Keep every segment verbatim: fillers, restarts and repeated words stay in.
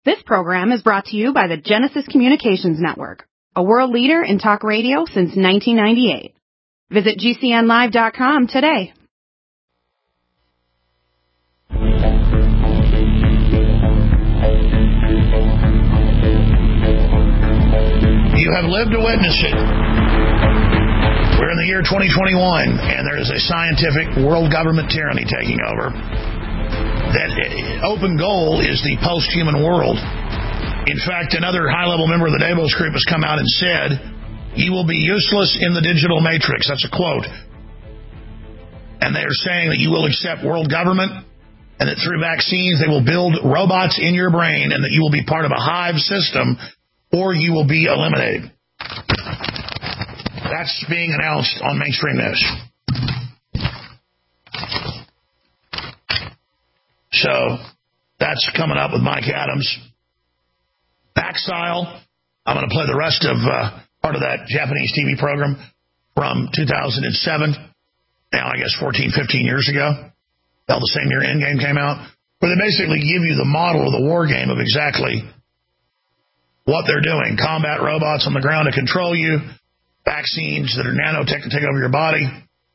This program is brought to you by the Genesis Communications Network, a world leader in talk radio since nineteen ninety-eight. Visit G C N live dot com today. You have lived to witness it. We're in the year twenty twenty-one, and there is a scientific world government tyranny taking over. That open goal is the post-human world. In fact, another high-level member of the Davos Group has come out and said, "You will be useless in the digital matrix." That's a quote. And they are saying that you will accept world government, and that through vaccines they will build robots in your brain, and that you will be part of a hive system, or you will be eliminated. That's being announced on mainstream news. So that's coming up with Mike Adams. Backstyle. I'm going to play the rest of uh, part of that Japanese T V program from two thousand seven. Now, I guess fourteen, fifteen years ago. Well, the same year Endgame came out. Where they basically give you the model of the war game of exactly what they're doing. Combat robots on the ground to control you. Vaccines that are nanotech to take over your body.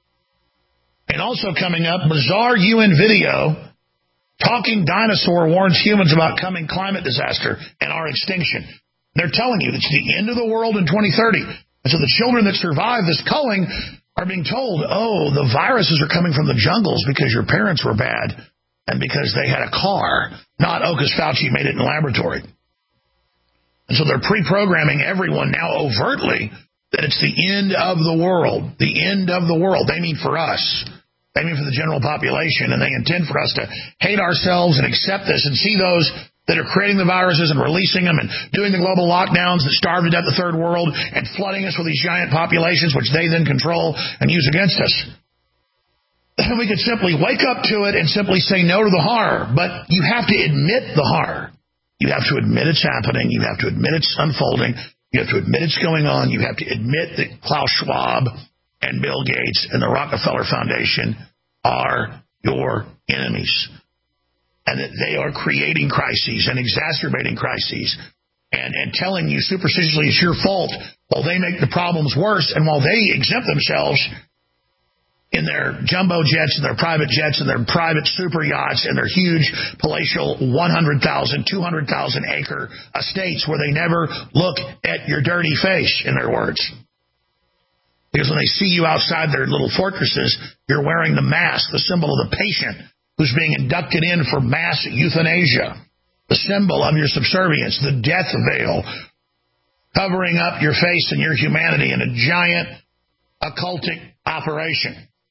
And also coming up, bizarre U N video. Talking dinosaur warns humans about coming climate disaster and our extinction. They're telling you it's the end of the world in twenty thirty. And so the children that survive this culling are being told, oh, the viruses are coming from the jungles because your parents were bad and because they had a car, not Ocas Fauci made it in a laboratory. And so they're pre-programming everyone now overtly that it's the end of the world, the end of the world. They mean for us. They mean for the general population, and they intend for us to hate ourselves and accept this and see those that are creating the viruses and releasing them and doing the global lockdowns that starved to death the third world and flooding us with these giant populations, which they then control and use against us. And we could simply wake up to it and simply say no to the horror, but you have to admit the horror. You have to admit it's happening. You have to admit it's unfolding. You have to admit it's going on. You have to admit that Klaus Schwab and Bill Gates and the Rockefeller Foundation are your enemies. And that they are creating crises and exacerbating crises and, and telling you superstitiously it's your fault while they make the problems worse and while they exempt themselves in their jumbo jets and their private jets and their private super yachts and their huge palatial one hundred thousand, two hundred thousand acre estates where they never look at your dirty face, in their words. Because when they see you outside their little fortresses, you're wearing the mask, the symbol of the patient who's being inducted in for mass euthanasia, the symbol of your subservience, the death veil, covering up your face and your humanity in a giant occultic operation.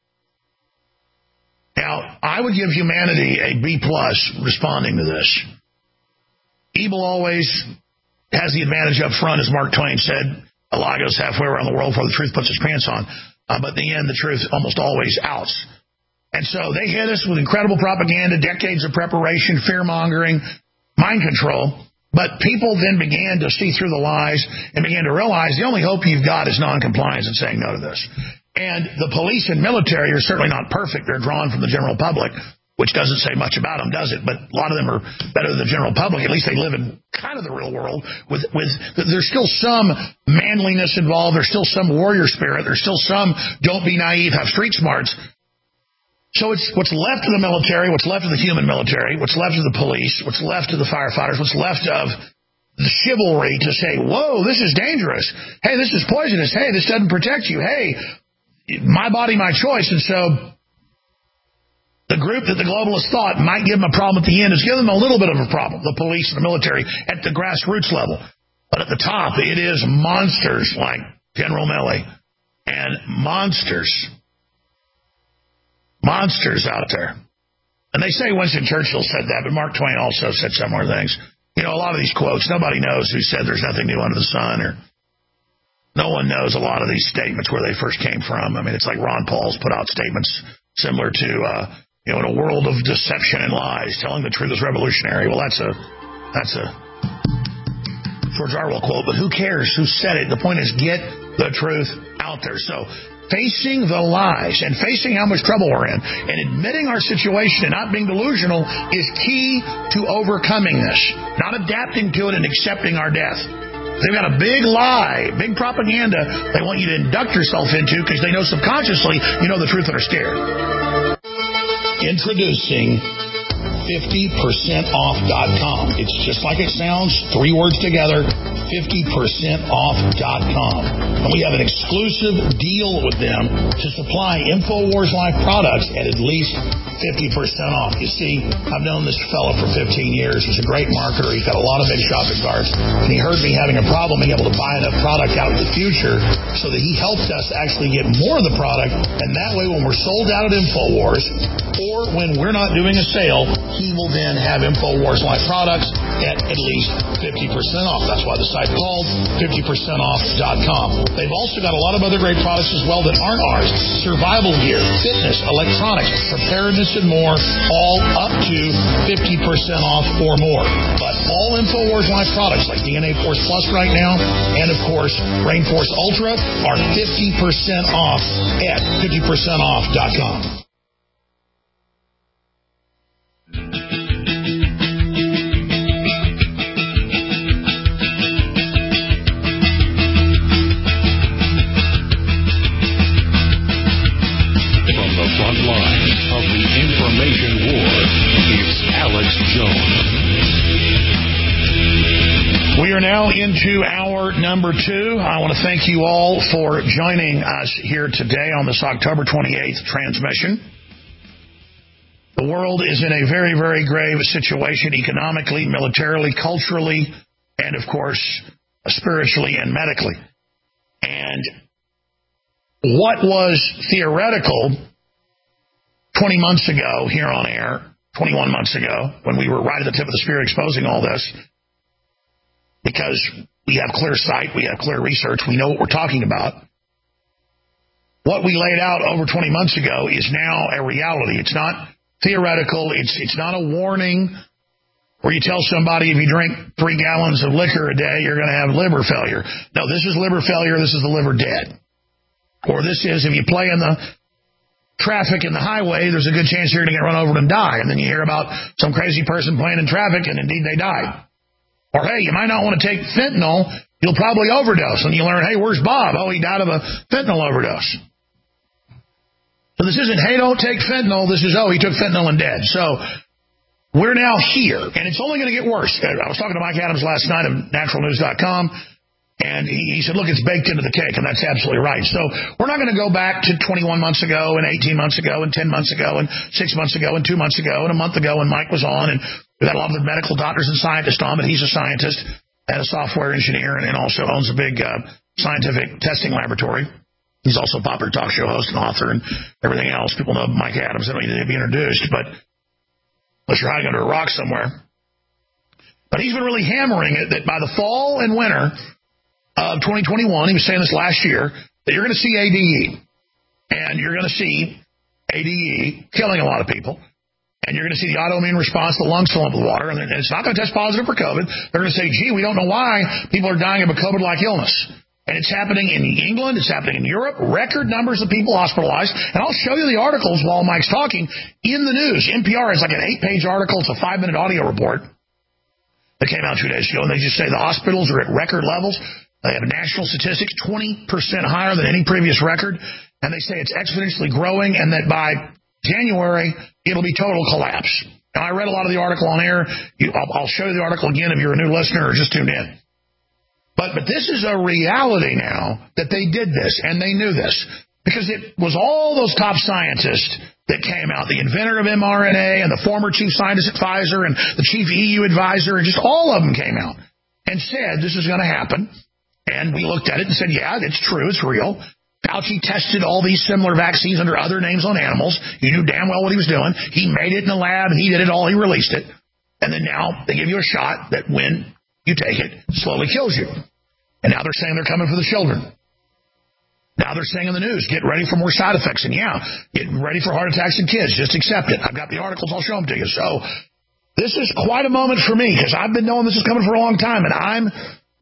Now, I would give humanity a B plus responding to this. Evil always has the advantage up front, as Mark Twain said. A lie goes halfway around the world before the truth puts its pants on. Uh, but in the end, the truth almost always outs. And so they hit us with incredible propaganda, decades of preparation, fear-mongering, mind control. But people then began to see through the lies and began to realize the only hope you've got is noncompliance and saying no to this. And the police and military are certainly not perfect. They're drawn from the general public, which doesn't say much about them, does it? But a lot of them are better than the general public. At least they live in kind of the real world. With, with there's still some manliness involved. There's still some warrior spirit. There's still some don't be naive, have street smarts. So it's what's left of the military, what's left of the human military, what's left of the police, what's left of the firefighters, what's left of the chivalry to say, whoa, this is dangerous. Hey, this is poisonous. Hey, this doesn't protect you. Hey, my body, my choice. And so the group that the globalists thought might give them a problem at the end is give them a little bit of a problem, the police and the military, at the grassroots level. But at the top, it is monsters like General Milley and monsters, monsters out there. And they say Winston Churchill said that, but Mark Twain also said similar things. You know, a lot of these quotes, nobody knows who said there's nothing new under the sun, or no one knows a lot of these statements where they first came from. I mean, it's like Ron Paul's put out statements similar to, uh, you know, in a world of deception and lies, telling the truth is revolutionary. Well, that's a that's a George Orwell quote, but who cares who said it? The point is get the truth out there. So facing the lies and facing how much trouble we're in and admitting our situation and not being delusional is key to overcoming this, not adapting to it and accepting our death. They've got a big lie, big propaganda they want you to induct yourself into because they know subconsciously you know the truth and are scared. Introducing fifty percent off dot com. It's just like it sounds, three words together, fifty percent off dot com. And we have an exclusive deal with them to supply InfoWars Life products at at least fifty percent off. You see, I've known this fellow for fifteen years. He's a great marketer. He's got a lot of big shopping carts. And he heard me having a problem being able to buy enough product out in the future so that he helped us actually get more of the product. And that way, when we're sold out at InfoWars or when we're not doing a sale, he will then have InfoWars Life products at at least fifty percent off. That's why the site's called fifty percent off dot com. They've also got a lot of other great products as well that aren't ours. Survival gear, fitness, electronics, preparedness, and more, all up to fifty percent off or more. But all InfoWars Life products like D N A Force Plus right now and, of course, Rainforce Ultra are fifty percent off at fifty percent off dot com. We are now into hour number two. I want to thank you all for joining us here today on this October twenty-eighth transmission. The world is in a very, very grave situation economically, militarily, culturally, and, of course, spiritually and medically. And what was theoretical twenty months ago here on air, twenty-one months ago, when we were right at the tip of the spear exposing all this, because we have clear sight, we have clear research, we know what we're talking about. What we laid out over twenty months ago is now a reality. It's not theoretical. It's it's not a warning where you tell somebody if you drink three gallons of liquor a day, you're going to have liver failure. No, this is liver failure. This is the liver dead. Or this is if you play in the traffic in the highway, there's a good chance you're going to get run over and die. And then you hear about some crazy person playing in traffic, and indeed they died. Or, hey, you might not want to take fentanyl. You'll probably overdose. And you learn, hey, where's Bob? Oh, he died of a fentanyl overdose. So this isn't, hey, don't take fentanyl. This is, oh, he took fentanyl and dead. So we're now here, and it's only going to get worse. I was talking to Mike Adams last night of natural news dot com, and he said, look, it's baked into the cake, and that's absolutely right. So we're not going to go back to twenty-one months ago and eighteen months ago and ten months ago and six months ago and two months ago and a month ago when Mike was on, and we've got a lot of the medical doctors and scientists on, but he's a scientist and a software engineer and, and also owns a big uh, scientific testing laboratory. He's also a popular talk show host and author and everything else. People know Mike Adams. They don't need to be introduced, but unless you're hiding under a rock somewhere. But he's been really hammering it that by the fall and winter of twenty twenty-one, he was saying this last year, that you're going to see A D E. And you're going to see A D E killing a lot of people. And you're going to see the autoimmune response, the lungs fill up with water. And it's not going to test positive for COVID. They're going to say, gee, we don't know why people are dying of a COVID-like illness. And it's happening in England. It's happening in Europe. Record numbers of people hospitalized. And I'll show you the articles while Mike's talking in the news. N P R has like an eight-page article. It's a five-minute audio report that came out two days ago. And they just say the hospitals are at record levels. They have national statistics, twenty percent higher than any previous record. And they say it's exponentially growing and that by January, it'll be total collapse. Now, I read a lot of the article on air. You, I'll, I'll show you the article again if you're a new listener or just tuned in. But but this is a reality now that they did this, and they knew this, because it was all those top scientists that came out, the inventor of M R N A and the former chief scientist at Pfizer and the chief E U advisor, and just all of them came out and said this is going to happen. And we looked at it and said, yeah, it's true, it's real. Fauci tested all these similar vaccines under other names on animals. He knew damn well what he was doing. He made it in the lab. He did it all. He released it. And then now they give you a shot that when you take it, slowly kills you. And now they're saying they're coming for the children. Now they're saying in the news, get ready for more side effects. And yeah, get ready for heart attacks in kids. Just accept it. I've got the articles. I'll show them to you. So this is quite a moment for me because I've been knowing this is coming for a long time. And I'm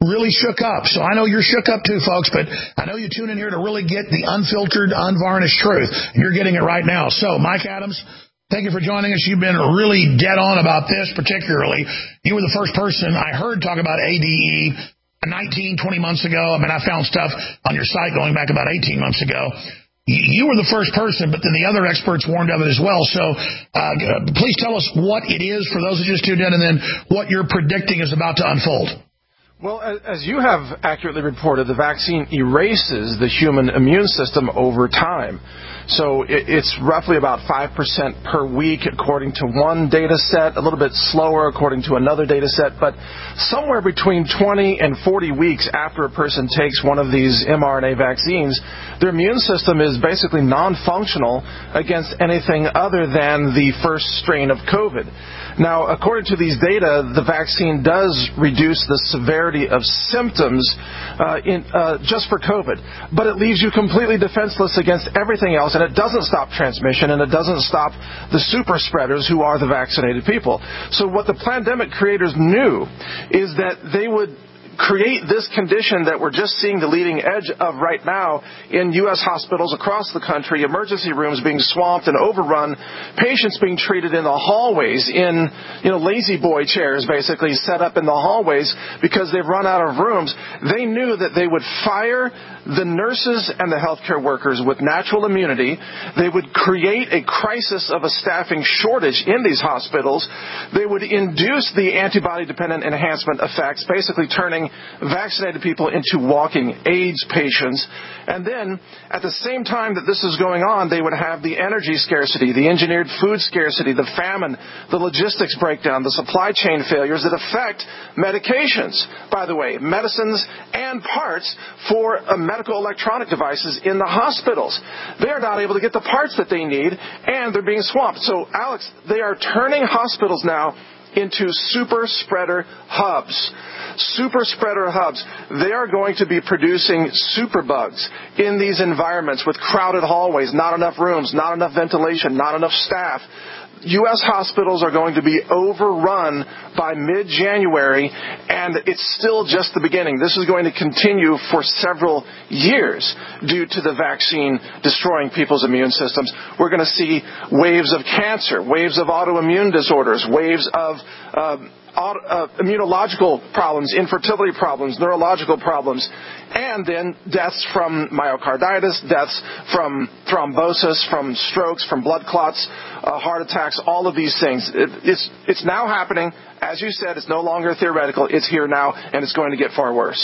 really shook up. So I know you're shook up too, folks, but I know you tune in here to really get the unfiltered, unvarnished truth. You're getting it right now. So, Mike Adams, thank you for joining us. You've been really dead on about this particularly. You were the first person I heard talk about A D E nineteen, twenty months ago. I mean, I found stuff on your site going back about eighteen months ago. You were the first person, but then the other experts warned of it as well. So uh, please tell us what it is for those who just tuned in, and then what you're predicting is about to unfold. Well, as you have accurately reported, the vaccine erases the human immune system over time. So it's roughly about five percent per week according to one data set, a little bit slower according to another data set, but somewhere between twenty and forty weeks after a person takes one of these mRNA vaccines, their immune system is basically non-functional against anything other than the first strain of COVID. Now, according to these data, the vaccine does reduce the severity of symptoms uh, in, uh, just for COVID, but it leaves you completely defenseless against everything else, and it doesn't stop transmission, and it doesn't stop the super spreaders who are the vaccinated people. So what the pandemic creators knew is that they would create this condition that we're just seeing the leading edge of right now in U S hospitals across the country, emergency rooms being swamped and overrun, patients being treated in the hallways in, you know, lazy boy chairs basically set up in the hallways because they've run out of rooms. They knew that they would fire the nurses and the healthcare workers with natural immunity. They would create a crisis of a staffing shortage in these hospitals. They would induce the antibody-dependent enhancement effects, basically turning vaccinated people into walking AIDS patients. And then, at the same time that this is going on, they would have the energy scarcity, the engineered food scarcity, the famine, the logistics breakdown, the supply chain failures that affect medications, by the way, medicines and parts for a medical electronic devices in the hospitals. They are not able to get the parts that they need, and they're being swamped. So, Alex, they are turning hospitals now into super spreader hubs. Super spreader hubs. They are going to be producing superbugs in these environments with crowded hallways, not enough rooms, not enough ventilation, not enough staff. U S hospitals are going to be overrun by mid-January, and it's still just the beginning. This is going to continue for several years due to the vaccine destroying people's immune systems. We're going to see waves of cancer, waves of autoimmune disorders, waves of um, auto, uh, immunological problems, infertility problems, neurological problems, and then deaths from myocarditis, deaths from thrombosis, from strokes, from blood clots, uh, heart attacks, all of these things. It, it's, it's now happening. As you said, it's no longer theoretical. It's here now, and it's going to get far worse.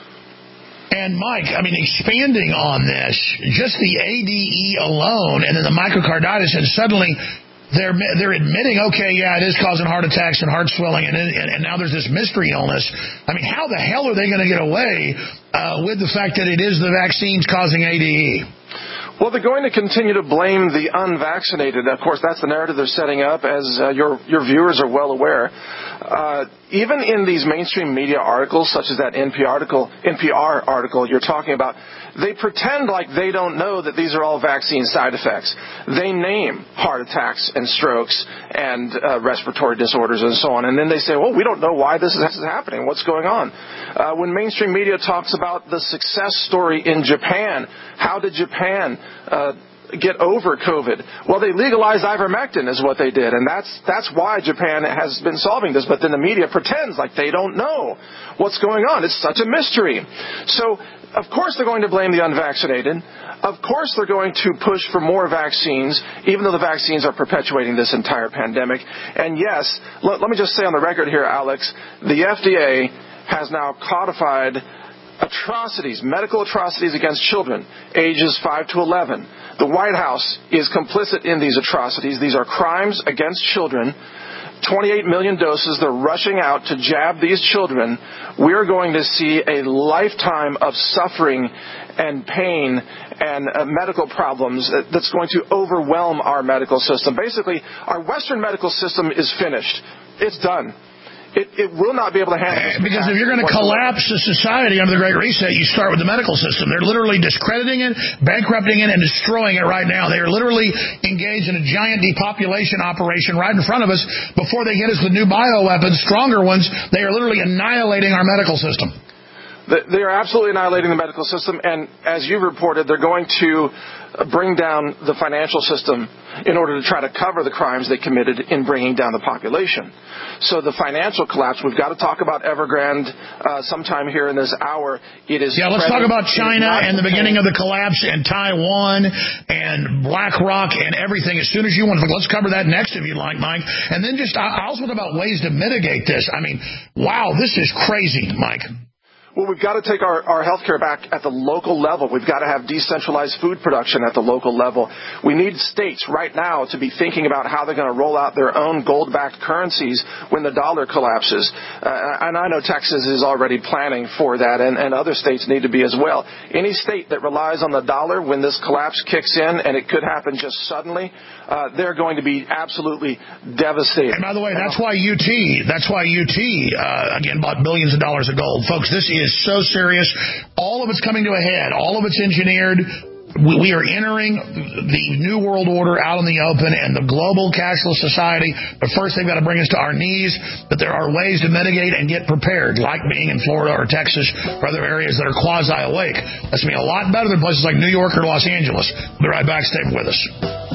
And, Mike, I mean, expanding on this, just the A D E alone and then the myocarditis, and suddenly they're they're admitting, okay, yeah, it is causing heart attacks and heart swelling, and, and, and now there's this mystery illness. I mean, how the hell are they going to get away uh, with the fact that it is the vaccines causing A D E? Well, they're going to continue to blame the unvaccinated. Of course, that's the narrative they're setting up, as uh, your your viewers are well aware. Uh, even in these mainstream media articles, such as that N P R article, N P R article you're talking about, they pretend like they don't know that these are all vaccine side effects. They name heart attacks and strokes and uh, respiratory disorders and so on, and then they say, well, we don't know why this is happening. What's going on? Uh, when mainstream media talks about the success story in Japan, how did Japan uh, get over COVID? Well, they legalized ivermectin is what they did, and that's that's why Japan has been solving this, but then the media pretends like they don't know what's going on. It's such a mystery. So, of course they're going to blame the unvaccinated. Of course they're going to push for more vaccines, even though the vaccines are perpetuating this entire pandemic. And yes, let, let me just say on the record here, Alex, the F D A has now codified atrocities, medical atrocities against children, ages five to eleven. The White House is complicit in these atrocities. These are crimes against children. twenty-eight million doses. They're rushing out to jab these children. We're going to see a lifetime of suffering and pain and uh, medical problems that's going to overwhelm our medical system. Basically, our Western medical system is finished. It's done. It, it will not be able to handle this. Because if you're going to collapse the society under the Great Reset, you start with the medical system. They're literally discrediting it, bankrupting it, and destroying it right now. They are literally engaged in a giant depopulation operation right in front of us. Before they get us the new bioweapons, stronger ones, they are literally annihilating our medical system. They are absolutely annihilating the medical system, and as you reported, they're going to bring down the financial system in order to try to cover the crimes they committed in bringing down the population. So the financial collapse, we've got to talk about Evergrande uh, sometime here in this hour. It is yeah, let's talk about China and the beginning of the collapse and Taiwan and BlackRock and everything as soon as you want. Let's cover that next if you'd like, Mike. And then just, I also want about ways to mitigate this. I mean, wow, this is crazy, Mike. Well, we've got to take our, our health care back at the local level. We've got to have decentralized food production at the local level. We need states right now to be thinking about how they're going to roll out their own gold-backed currencies when the dollar collapses. Uh, and I know Texas is already planning for that, and, and other states need to be as well. Any state that relies on the dollar when this collapse kicks in, and it could happen just suddenly, uh, they're going to be absolutely devastated. And by the way, that's why U T, that's why U T, uh, again, bought billions of dollars of gold. Folks, this is so serious. All of it's coming to a head. All of it's engineered. We, we are entering the new world order out in the open and the global cashless society. But first, they've got to bring us to our knees. But there are ways to mitigate and get prepared, like being in Florida or Texas or other areas that are quasi-awake. That's going to be a lot better than places like New York or Los Angeles. We'll be right back. Stay with us.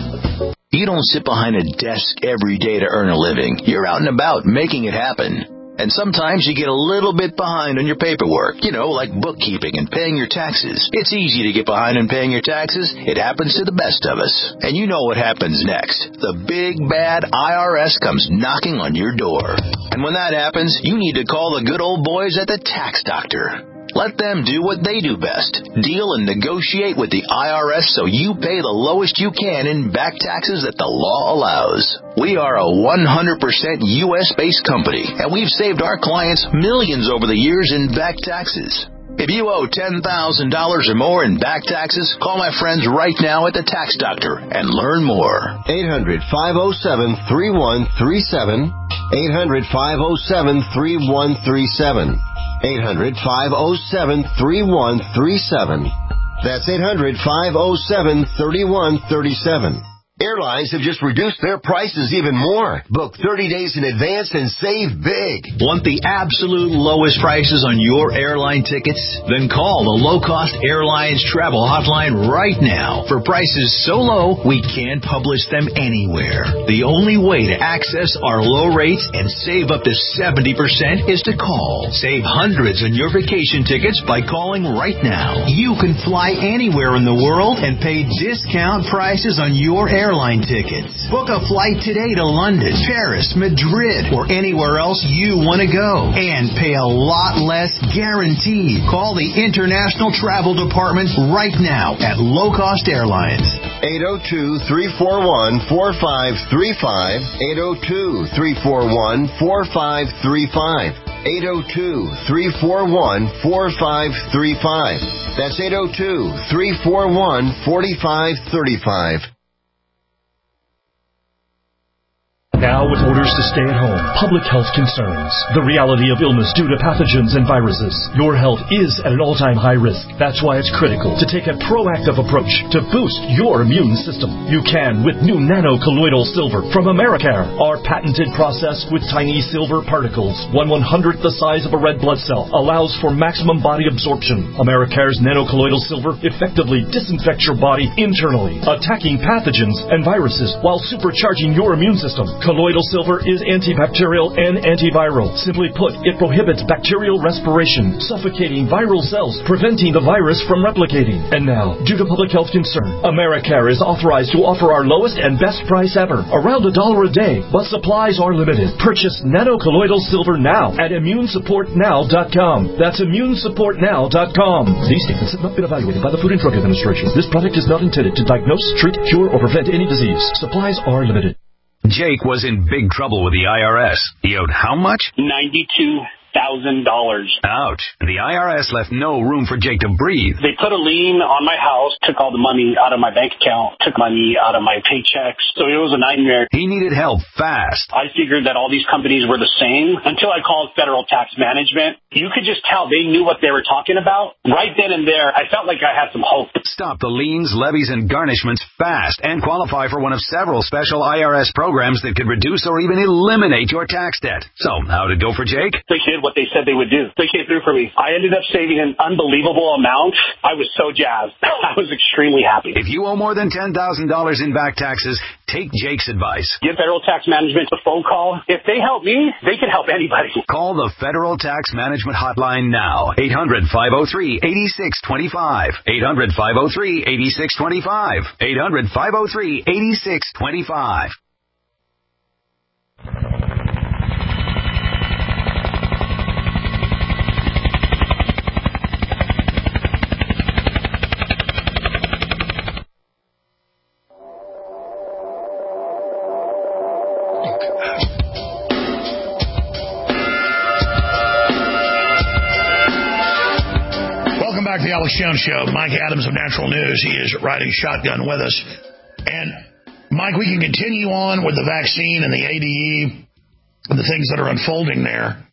You don't sit behind a desk every day to earn a living. You're out and about making it happen. And sometimes you get a little bit behind on your paperwork, you know, like bookkeeping and paying your taxes. It's easy to get behind on paying your taxes. It happens to the best of us. And you know what happens next. The big, bad I R S comes knocking on your door. And when that happens, you need to call the good old boys at the Tax Doctor. Let them do what they do best. Deal and negotiate with the I R S so you pay the lowest you can in back taxes that the law allows. We are a one hundred percent U S-based company, and we've saved our clients millions over the years in back taxes. If you owe ten thousand dollars or more in back taxes, call my friends right now at the Tax Doctor and learn more. eight hundred, five oh seven, three one three seven. eight hundred, five oh seven, three one three seven. eight hundred, five oh seven, three one three seven. That's eight hundred, five oh seven, three one three seven. Airlines have just reduced their prices even more. Book thirty days in advance and save big. Want the absolute lowest prices on your airline tickets? Then call the Low Cost Airlines Travel Hotline right now. For prices so low, we can't publish them anywhere. The only way to access our low rates and save up to seventy percent is to call. Save hundreds on your vacation tickets by calling right now. You can fly anywhere in the world and pay discount prices on your airline airline tickets. Book a flight today to London, Paris, Madrid, or anywhere else you want to go. And pay a lot less guaranteed. Call the International Travel Department right now at Low Cost Airlines. eight oh two, three four one, four five three five. eight oh two, three four one, four five three five. eight oh two, three four one, four five three five. That's eight oh two, three four one, four five three five. Now with orders to stay at home, public health concerns, the reality of illness due to pathogens and viruses, your health is at an all-time high risk. That's why it's critical to take a proactive approach to boost your immune system. You can with new nano-colloidal silver from Americare. Our patented process with tiny silver particles, one one-hundredth the size of a red blood cell, allows for maximum body absorption. Americare's nano-colloidal silver effectively disinfects your body internally, attacking pathogens and viruses while supercharging your immune system. Colloidal silver is antibacterial and antiviral. Simply put, it prohibits bacterial respiration, suffocating viral cells, preventing the virus from replicating. And now, due to public health concern, Americare is authorized to offer our lowest and best price ever, around a dollar a day, but supplies are limited. Purchase nano-colloidal silver now at immune support now dot com. That's immune support now dot com. These statements have not been evaluated by the Food and Drug Administration. This product is not intended to diagnose, treat, cure, or prevent any disease. Supplies are limited. Jake was in big trouble with the I R S. He owed how much? ninety-two thousand dollars. Ouch. The I R S left no room for Jake to breathe. They put a lien on my house, took all the money out of my bank account, took money out of my paychecks. So it was a nightmare. He needed help fast. I figured that all these companies were the same until I called Federal Tax Management. You could just tell they knew what they were talking about. Right then and there, I felt like I had some hope. Stop the liens, levies, and garnishments fast and qualify for one of several special I R S programs that could reduce or even eliminate your tax debt. So, how'd it go for Jake? The kid did what they said they would do. They came through for me. I ended up saving an unbelievable amount. I was so jazzed. I was extremely happy. If you owe more than ten thousand dollars in back taxes, take Jake's advice. Give Federal Tax Management a phone call. If they help me, they can help anybody. Call the Federal Tax Management Hotline now. eight hundred, five oh three, eight six two five. eight hundred, five oh three, eight six two five. eight hundred, five oh three, eight six two five. Back to the Alex Jones Show. Mike Adams of Natural News. He is riding shotgun with us. And, Mike, we can continue on with the vaccine and the A D E and the things that are unfolding there.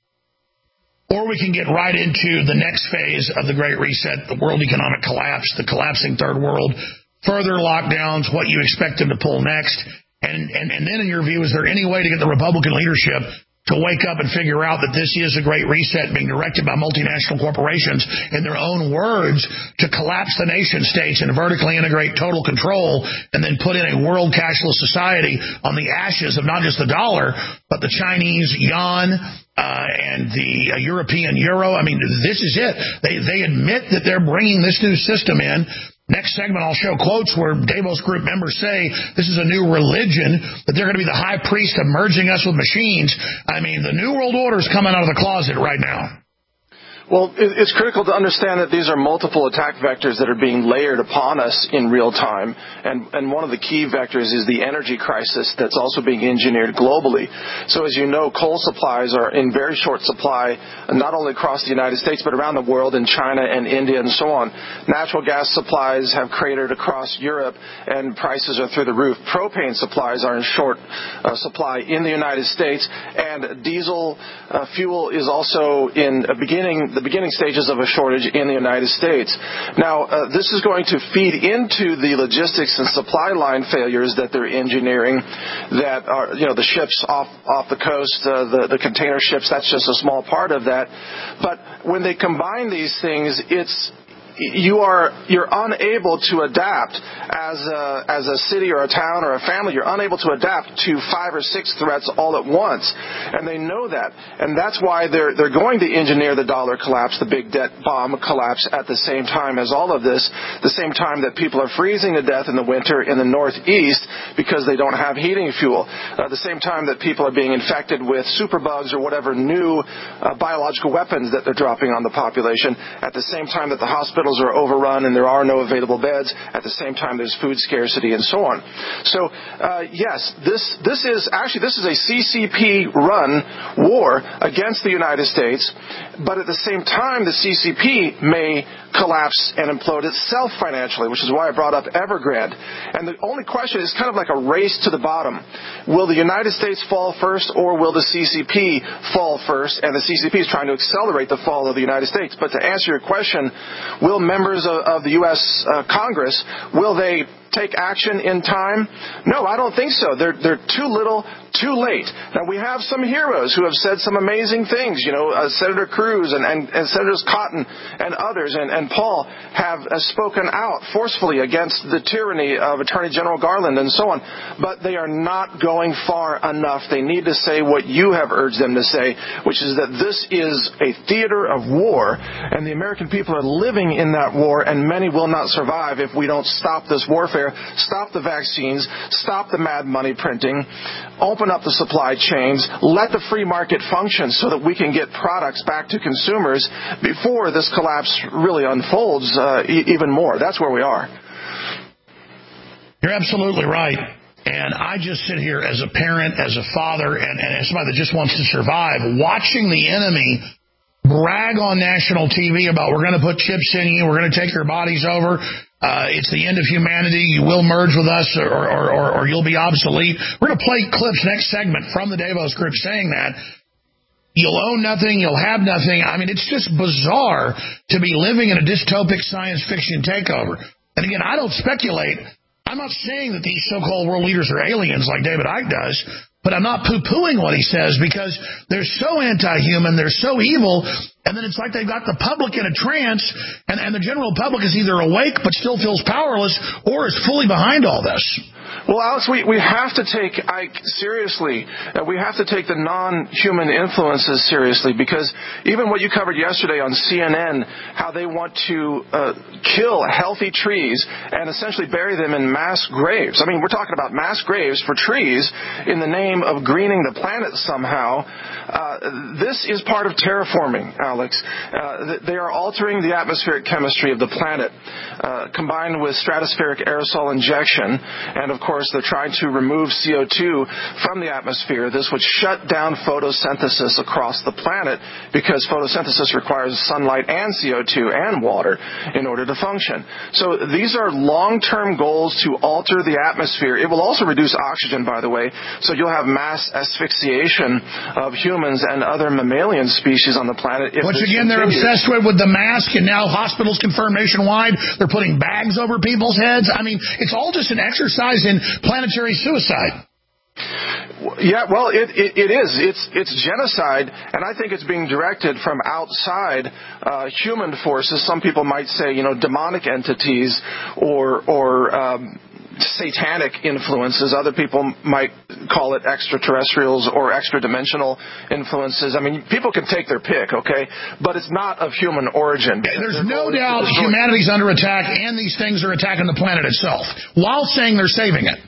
Or we can get right into the next phase of the Great Reset, the world economic collapse, the collapsing third world, further lockdowns, what you expect them to pull next. And, and, and then, in your view, is there any way to get the Republican leadership to wake up and figure out that this is a great reset being directed by multinational corporations, in their own words, to collapse the nation states and vertically integrate total control and then put in a world cashless society on the ashes of not just the dollar, but the Chinese yuan uh, and the uh, European euro? I mean, this is it. They, they admit that they're bringing this new system in. Next segment, I'll show quotes where Davos Group members say this is a new religion, that they're going to be the high priest of merging us with machines. I mean, the New World Order is coming out of the closet right now. Well, it's critical to understand that these are multiple attack vectors that are being layered upon us in real time. And, and one of the key vectors is the energy crisis that's also being engineered globally. So as you know, coal supplies are in very short supply, not only across the United States, but around the world in China and India and so on. Natural gas supplies have cratered across Europe and prices are through the roof. Propane supplies are in short uh, supply in the United States, and diesel uh, fuel is also in a beginning the beginning stages of a shortage in the United States. Now, uh, this is going to feed into the logistics and supply line failures that they're engineering, that are, you know, the ships off off the coast, uh, the, the container ships, that's just a small part of that. But when they combine these things, it's you are you're unable to adapt as a, as a city or a town or a family. You're unable to adapt to five or six threats all at once, and they know that, and that's why they're they're going to engineer the dollar collapse, the big debt bomb collapse at the same time as all of this, the same time that people are freezing to death in the winter in the Northeast because they don't have heating fuel, uh, the same time that people are being infected with superbugs or whatever new uh, biological weapons that they're dropping on the population, at the same time that the hospital are overrun and there are no available beds. At the same time, there's food scarcity and so on. So, uh, yes, this this is actually this is a C C P-run war against the United States, but at the same time, the C C P may collapse and implode itself financially, which is why I brought up Evergrande. And the only question is kind of like a race to the bottom. Will the United States fall first, or will the C C P fall first? And the C C P is trying to accelerate the fall of the United States. But to answer your question, will members of, of the U S uh, Congress, will they take action in time? No, I don't think so. They're they're too little, too late. Now, we have some heroes who have said some amazing things. You know, uh, Senator Cruz and, and, and Senators Cotton and others and, and Paul have uh, spoken out forcefully against the tyranny of Attorney General Garland and so on. But they are not going far enough. They need to say what you have urged them to say, which is that this is a theater of war, and the American people are living in that war, and many will not survive if we don't stop this warfare. Stop the vaccines, stop the mad money printing, open up the supply chains, let the free market function so that we can get products back to consumers before this collapse really unfolds uh, e- even more. That's where we are. You're absolutely right. And I just sit here as a parent, as a father, and, and as somebody that just wants to survive, watching the enemy brag on national T V about we're going to put chips in you, we're going to take your bodies over. Uh, it's the end of humanity. You will merge with us, or, or, or, or you'll be obsolete. We're going to play clips next segment from the Davos Group saying that. You'll own nothing. You'll have nothing. I mean, it's just bizarre to be living in a dystopic science fiction takeover. And again, I don't speculate. I'm not saying that these so-called world leaders are aliens like David Icke does. But I'm not poo-pooing what he says because they're so anti-human, they're so evil, and then it's like they've got the public in a trance, and, and the general public is either awake but still feels powerless or is fully behind all this. Well, Alex, we, we have to take, I, seriously, uh, we have to take the non-human influences seriously, because even what you covered yesterday on C N N, how they want to uh, kill healthy trees and essentially bury them in mass graves. I mean, we're talking about mass graves for trees in the name of greening the planet somehow. Uh, this is part of terraforming, Alex. Uh, they are altering the atmospheric chemistry of the planet, uh, combined with stratospheric aerosol injection, and of course they're trying to remove C O two from the atmosphere. This would shut down photosynthesis across the planet, because photosynthesis requires sunlight and C O two and water in order to function. So these are long-term goals to alter the atmosphere. It will also reduce oxygen, by the way, so you'll have mass asphyxiation of humans and other mammalian species on the planet. Which again, they're obsessed with, with the mask, and now hospitals confirm nationwide they're putting bags over people's heads. I mean, it's all just an exercise in planetary suicide. Yeah, well, it, it, it is. It's it's genocide, and I think it's being directed from outside uh, human forces. Some people might say, you know, demonic entities or or um, satanic influences. Other people might call it extraterrestrials or extra-dimensional influences. I mean, people can take their pick, okay? But it's not of human origin. There's no doubt humanity's under attack, and these things are attacking the planet itself, while saying they're saving it.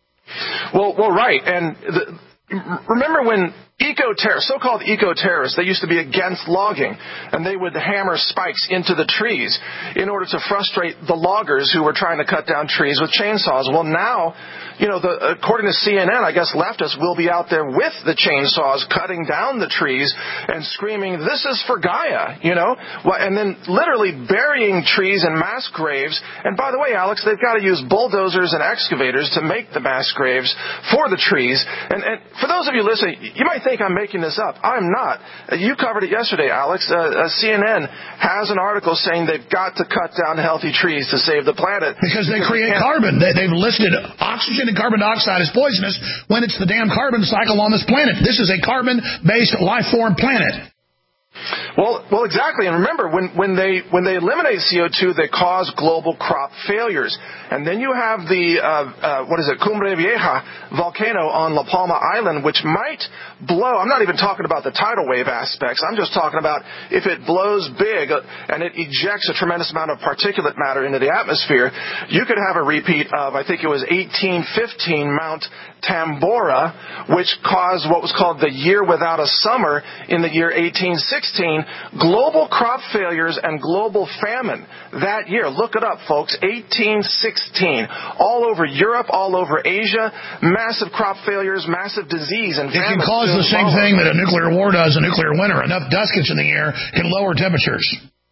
Well, well, right. And the, remember when eco-terrorists, so-called eco-terrorists, they used to be against logging, and they would hammer spikes into the trees in order to frustrate the loggers who were trying to cut down trees with chainsaws. Well, now, you know, the, according to C N N, I guess leftists will be out there with the chainsaws cutting down the trees and screaming, "This is for Gaia," you know, and then literally burying trees in mass graves. And by the way, Alex, they've got to use bulldozers and excavators to make the mass graves for the trees. And, and for those of you listening, you might think I'm making this up. I'm not. You covered it yesterday, Alex. Uh, uh, C N N has an article saying they've got to cut down healthy trees to save the planet. Because they create carbon. They, they've listed oxygen and carbon dioxide as poisonous when it's the damn carbon cycle on this planet. This is a carbon-based life form planet. Well, well, exactly. And remember, when, when they when they eliminate C O two, they cause global crop failures. And then you have the, uh, uh, what is it, Cumbre Vieja volcano on La Palma Island, which might blow. I'm not even talking about the tidal wave aspects. I'm just talking about if it blows big and it ejects a tremendous amount of particulate matter into the atmosphere, you could have a repeat of, I think it was eighteen fifteen Mount Tambora, which caused what was called the year without a summer in the year eighteen sixteen, global crop failures and global famine that year. Look it up, folks. eighteen sixteen. All over Europe, all over Asia, massive crop failures, massive disease and famine. It can cause the same thing that a nuclear war does, a nuclear winter. Enough dust gets in the air can lower temperatures.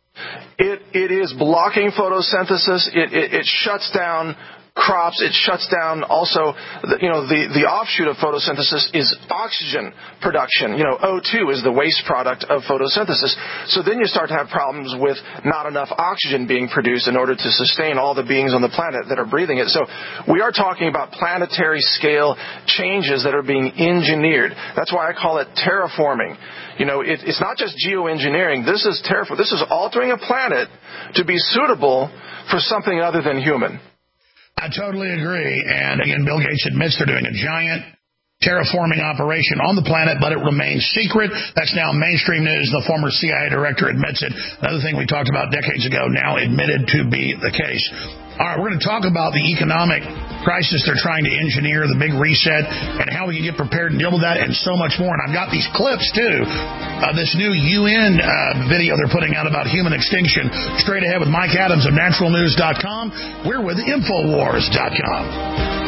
It it is blocking photosynthesis. It it, it shuts down crops. It shuts down also, the, you know, the, the offshoot of photosynthesis is oxygen production. You know, O two is the waste product of photosynthesis. So then you start to have problems with not enough oxygen being produced in order to sustain all the beings on the planet that are breathing it. So we are talking about planetary scale changes that are being engineered. That's why I call it terraforming. You know, it, it's not just geoengineering. This is terraform. This is altering a planet to be suitable for something other than human. I totally agree. And again, Bill Gates admits they're doing a giant terraforming operation on the planet, but it remains secret. That's now mainstream news. The former C I A director admits it. Another thing we talked about decades ago, now admitted to be the case. All right, we're going to talk about the economic crisis they're trying to engineer, the big reset, and how we can get prepared and deal with that, and so much more. And I've got these clips, too, of this new U N uh, video they're putting out about human extinction. Straight ahead with Mike Adams of natural news dot com. We're with infowars dot com.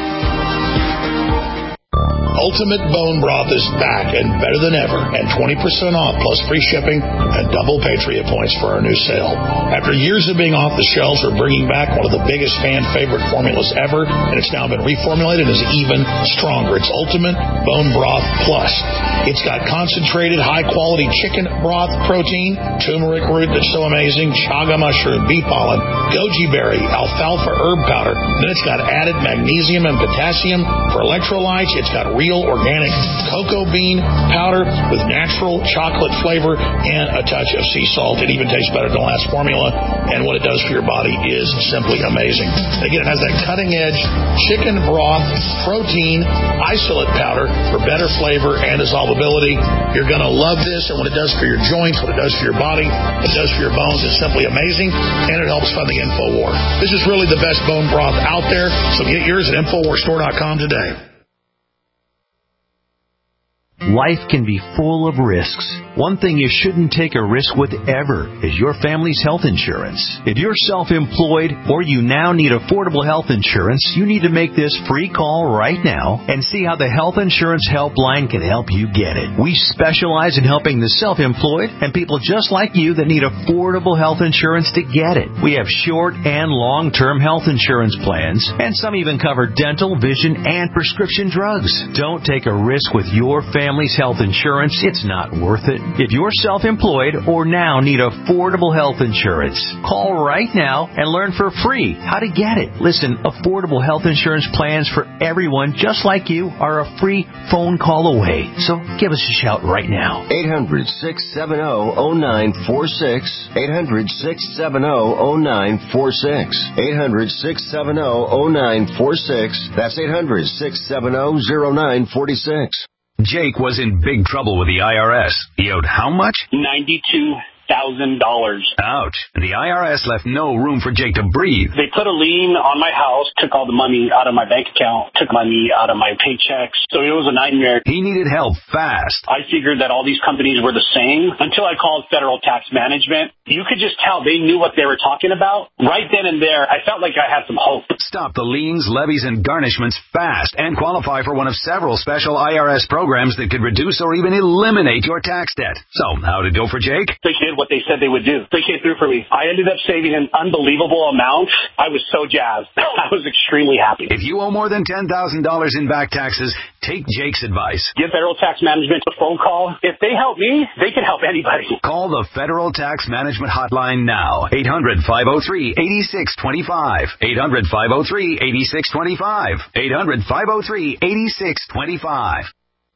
Ultimate Bone Broth is back and better than ever, and twenty percent off plus free shipping and double Patriot points for our new sale. After years of being off the shelves, we're bringing back one of the biggest fan favorite formulas ever, and it's now been reformulated as even stronger. It's Ultimate Bone Broth Plus. It's got concentrated high-quality chicken broth protein, turmeric root that's so amazing, chaga mushroom, bee pollen, goji berry, alfalfa herb powder. Then it's got added magnesium and potassium for electrolytes. It's got real real organic cocoa bean powder with natural chocolate flavor and a touch of sea salt. It even tastes better than the last formula, and what it does for your body is simply amazing. Again, it has that cutting-edge chicken broth protein isolate powder for better flavor and dissolvability. You're going to love this, and what it does for your joints, what it does for your body, what it does for your bones is simply amazing, and it helps fund the InfoWar. This is really the best bone broth out there, so get yours at Infowar Store dot com today. Life can be full of risks. One thing you shouldn't take a risk with ever is your family's health insurance. If you're self-employed or you now need affordable health insurance, you need to make this free call right now and see how the Health Insurance Helpline can help you get it. We specialize in helping the self-employed and people just like you that need affordable health insurance to get it. We have short and long-term health insurance plans, and some even cover dental, vision, and prescription drugs. Don't take a risk with your family. Family's health insurance, it's not worth it. If you're self-employed or now need affordable health insurance, call right now and learn for free how to get it. Listen, affordable health insurance plans for everyone just like you are a free phone call away. So give us a shout right now. eight hundred, six seven zero, zero nine four six. eight hundred, six seven zero, zero nine four six. eight hundred, six seven zero, zero nine four six. That's eight hundred, six seven zero, zero nine four six. Jake was in big trouble with the I R S. He owed how much? ninety-two thousand dollars. Ouch. The I R S left no room for Jake to breathe. They put a lien on my house, took all the money out of my bank account, took money out of my paychecks. So it was a nightmare. He needed help fast. I figured that all these companies were the same until I called Federal Tax Management. You could just tell they knew what they were talking about. Right then and there, I felt like I had some hope. Stop the liens, levies, and garnishments fast and qualify for one of several special I R S programs that could reduce or even eliminate your tax debt. So, how'd it go for Jake? They did what they said they would do. They came through for me. I ended up saving an unbelievable amount. I was so jazzed. I was extremely happy. If you owe more than ten thousand dollars in back taxes, take Jake's advice. Give Federal Tax Management a phone call. If they help me, they can help anybody. Call the Federal Tax Management Hotline now. eight hundred, five oh three, eight six two five. eight hundred, five oh three, eight six two five. eight hundred, five oh three, eight six two five.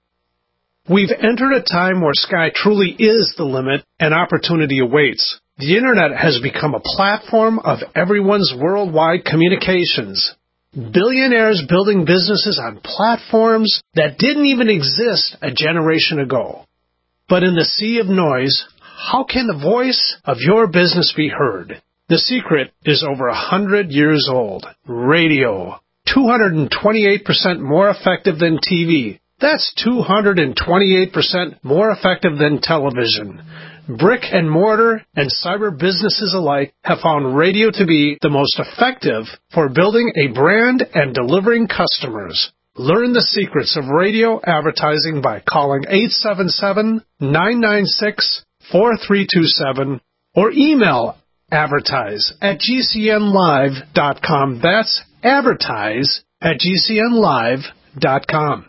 We've entered a time where sky truly is the limit and opportunity awaits. The Internet has become a platform of everyone's worldwide communications. Billionaires building businesses on platforms that didn't even exist a generation ago. But in the sea of noise, how can the voice of your business be heard? The secret is over a hundred years old. Radio. two hundred twenty-eight percent more effective than T V. That's two hundred twenty-eight percent more effective than television. Brick and mortar and cyber businesses alike have found radio to be the most effective for building a brand and delivering customers. Learn the secrets of radio advertising by calling eight seven seven, nine nine six, four three two seven or email advertise at g c n live dot com. That's advertise at g c n live dot com.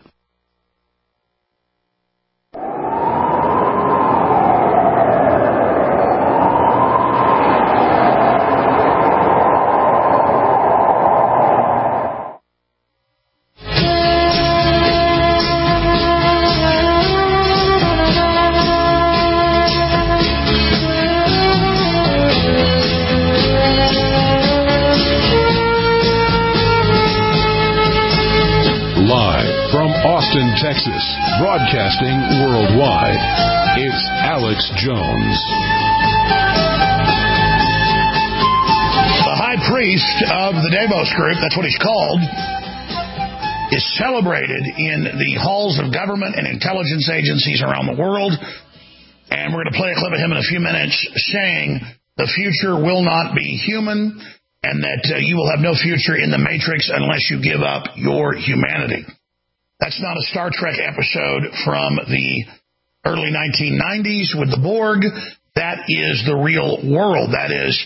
Texas, broadcasting worldwide, it's Alex Jones. The high priest of the Davos Group, that's what he's called, is celebrated in the halls of government and intelligence agencies around the world. And we're going to play a clip of him in a few minutes saying the future will not be human and that uh, you will have no future in the Matrix unless you give up your humanity. That's not a Star Trek episode from the early nineteen nineties with the Borg. That is the real world. That is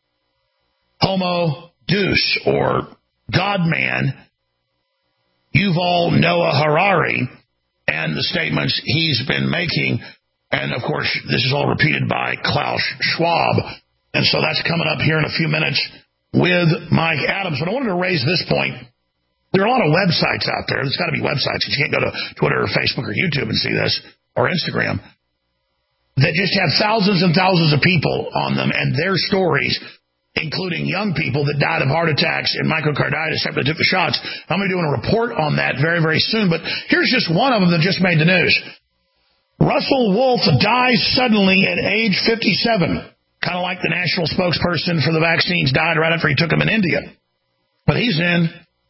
Homo Deus, or God-man, Yuval Noah Harari, and the statements he's been making. And, of course, this is all repeated by Klaus Schwab. And so that's coming up here in a few minutes with Mike Adams. But I wanted to raise this point. There are a lot of websites out there. There's got to be websites. You can't go to Twitter or Facebook or YouTube and see this, or Instagram, that just have thousands and thousands of people on them and their stories, including young people that died of heart attacks and myocarditis after they took the shots. I'm going to be doing a report on that very, very soon. But here's just one of them that just made the news. Russell Wolf dies suddenly at age fifty-seven. Kind of like the national spokesperson for the vaccines died right after he took them in India. But he's in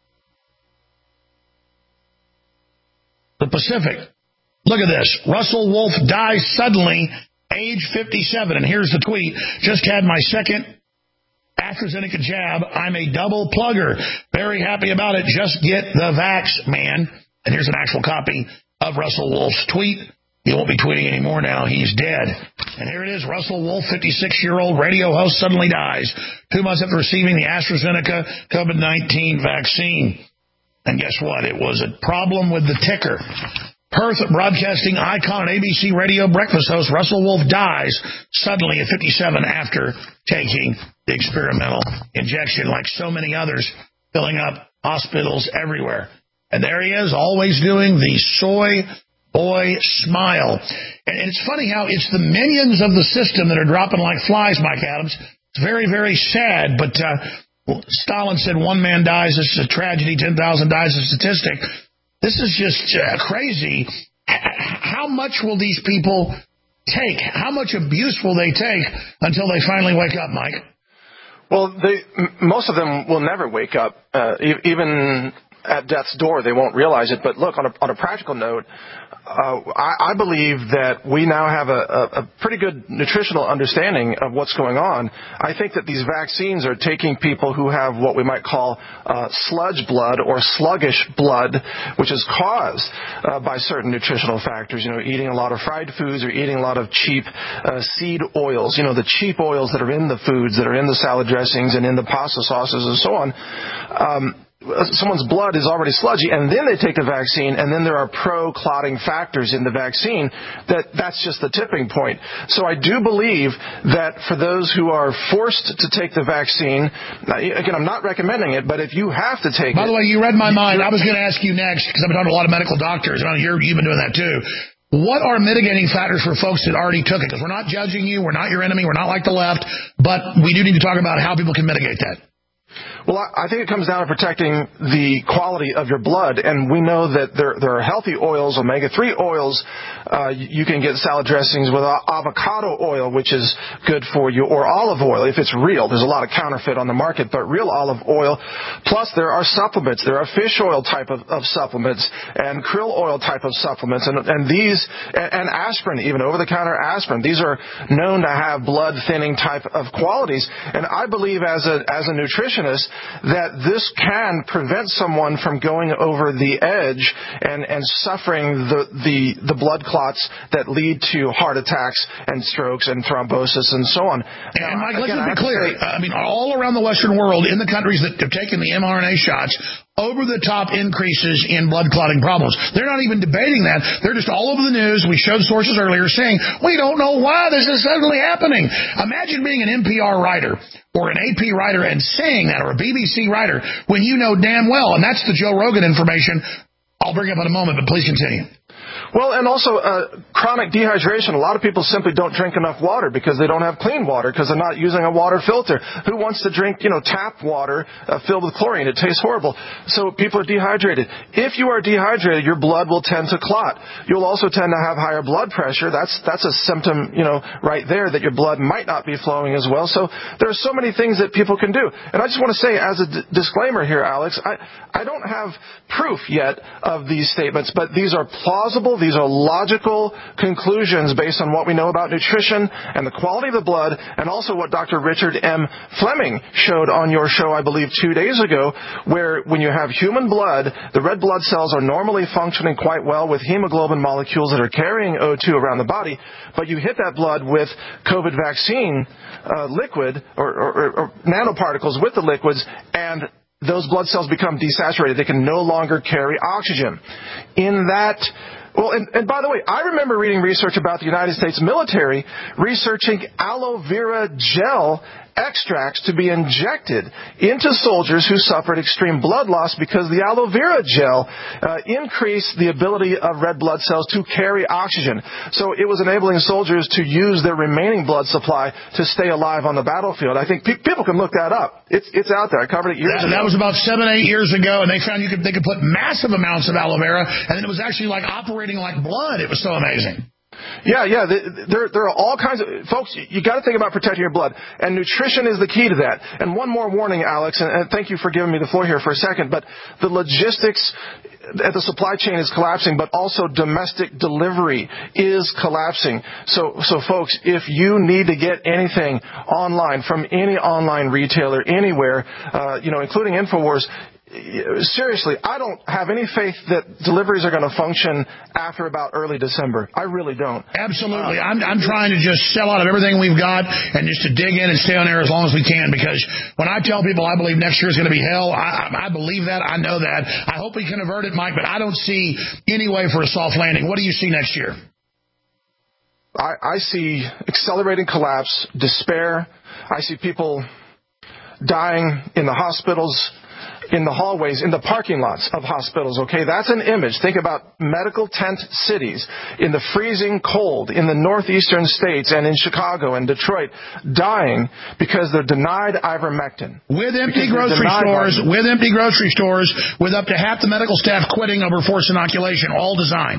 the Pacific. Look at this. Russell Wolf dies suddenly, age fifty-seven. And here's the tweet. Just had my second AstraZeneca jab. I'm a double plugger. Very happy about it. Just get the vax, man. And here's an actual copy of Russell Wolf's tweet. He won't be tweeting anymore now. He's dead. And here it is. Russell Wolf, fifty-six-year-old radio host, suddenly dies two months after receiving the AstraZeneca COVID nineteen vaccine. And guess what? It was a problem with the ticker. Perth broadcasting icon and A B C radio breakfast host Russell Wolf dies suddenly at fifty-seven after taking the experimental injection, like so many others, filling up hospitals everywhere. And there he is, always doing the soy boy smile. And it's funny how it's the minions of the system that are dropping like flies, Mike Adams. It's very, very sad, but uh, Stalin said one man dies, this is a tragedy, ten thousand dies, a statistic. This is just uh, crazy. How much will these people take? How much abuse will they take until they finally wake up, Mike? Well, they, most of them will never wake up. Uh, even at death's door, they won't realize it. But look, on a, on a practical note, uh, I, I believe that we now have a, a, a pretty good nutritional understanding of what's going on. I think that these vaccines are taking people who have what we might call uh, sludge blood or sluggish blood, which is caused uh, by certain nutritional factors. You know, eating a lot of fried foods or eating a lot of cheap uh, seed oils. You know, the cheap oils that are in the foods, that are in the salad dressings and in the pasta sauces and so on. Um, Someone's blood is already sludgy, and then they take the vaccine, and then there are pro-clotting factors in the vaccine. That that's just the tipping point. So I do believe that for those who are forced to take the vaccine, again, I'm not recommending it, but if you have to take By it... By the way, you read my mind. I was going to ask you next, because I've been talking to a lot of medical doctors, and you're, you've been doing that too. What are mitigating factors for folks that already took it? Because we're not judging you, we're not your enemy, we're not like the left, but we do need to talk about how people can mitigate that. Well, I think it comes down to protecting the quality of your blood, and we know that there, there are healthy oils, omega three oils. Uh, you can get salad dressings with avocado oil, which is good for you, or olive oil if it's real. There's a lot of counterfeit on the market, but real olive oil. Plus, there are supplements. There are fish oil type of, of supplements and krill oil type of supplements, and, and these and, and aspirin, even over-the-counter aspirin. These are known to have blood-thinning type of qualities, and I believe as a as a nutritionist that this can prevent someone from going over the edge and, and suffering the, the, the blood clots that lead to heart attacks and strokes and thrombosis and so on. And, now, Mike, let's just be clear. Say, I mean, all around the Western world, in the countries that have taken the mRNA shots, over-the-top increases in blood clotting problems. They're not even debating that. They're just all over the news. We showed sources earlier saying, we don't know why this is suddenly happening. Imagine being an N P R writer or an A P writer and saying that, or a B B C writer, when you know damn well, and that's the Joe Rogan information I'll bring up in a moment, but please continue. Well, and also uh, chronic dehydration. A lot of people simply don't drink enough water because they don't have clean water because they're not using a water filter. Who wants to drink, you know, tap water uh, filled with chlorine? It tastes horrible. So people are dehydrated. If you are dehydrated, your blood will tend to clot. You'll also tend to have higher blood pressure. That's that's a symptom, you know, right there that your blood might not be flowing as well. So there are so many things that people can do. And I just want to say, as a d- disclaimer here, Alex, I, I don't have proof yet of these statements, but these are plausible. These are logical conclusions based on what we know about nutrition and the quality of the blood, and also what Doctor Richard M. Fleming showed on your show, I believe, two days ago, where when you have human blood, the red blood cells are normally functioning quite well with hemoglobin molecules that are carrying O two around the body, but you hit that blood with COVID vaccine uh, liquid or, or, or nanoparticles with the liquids, and those blood cells become desaturated. They can no longer carry oxygen. In that Well, and, and by the way, I remember reading research about the United States military researching aloe vera gel extracts to be injected into soldiers who suffered extreme blood loss because the aloe vera gel uh, increased the ability of red blood cells to carry oxygen. So it was enabling soldiers to use their remaining blood supply to stay alive on the battlefield. I think pe- people can look that up. It's it's out there. I covered it years that, ago. That was about seven, eight years ago, and they found you could they could put massive amounts of aloe vera, and then it was actually like operating like blood. It was so amazing. Yeah, yeah. There, there are all kinds of folks. You got to think about protecting your blood, and nutrition is the key to that. And one more warning, Alex, and, and thank you for giving me the floor here for a second. But the logistics at the supply chain is collapsing, but also domestic delivery is collapsing. So, so folks, if you need to get anything online from any online retailer anywhere, uh, you know, including InfoWars. Seriously, I don't have any faith that deliveries are going to function after about early December. I really don't. Absolutely. I'm, I'm trying to just sell out of everything we've got and just to dig in and stay on air as long as we can, because when I tell people I believe next year is going to be hell, I, I believe that. I know that. I hope we can avert it, Mike, but I don't see any way for a soft landing. What do you see next year? I, I see accelerating collapse, despair. I see people dying in the hospitals, in the hallways, in the parking lots of hospitals, okay? That's an image. Think about medical tent cities in the freezing cold in the northeastern states and in Chicago and Detroit dying because they're denied ivermectin. With empty grocery stores, ivermectin. with empty grocery stores, with up to half the medical staff quitting over forced inoculation, all designed.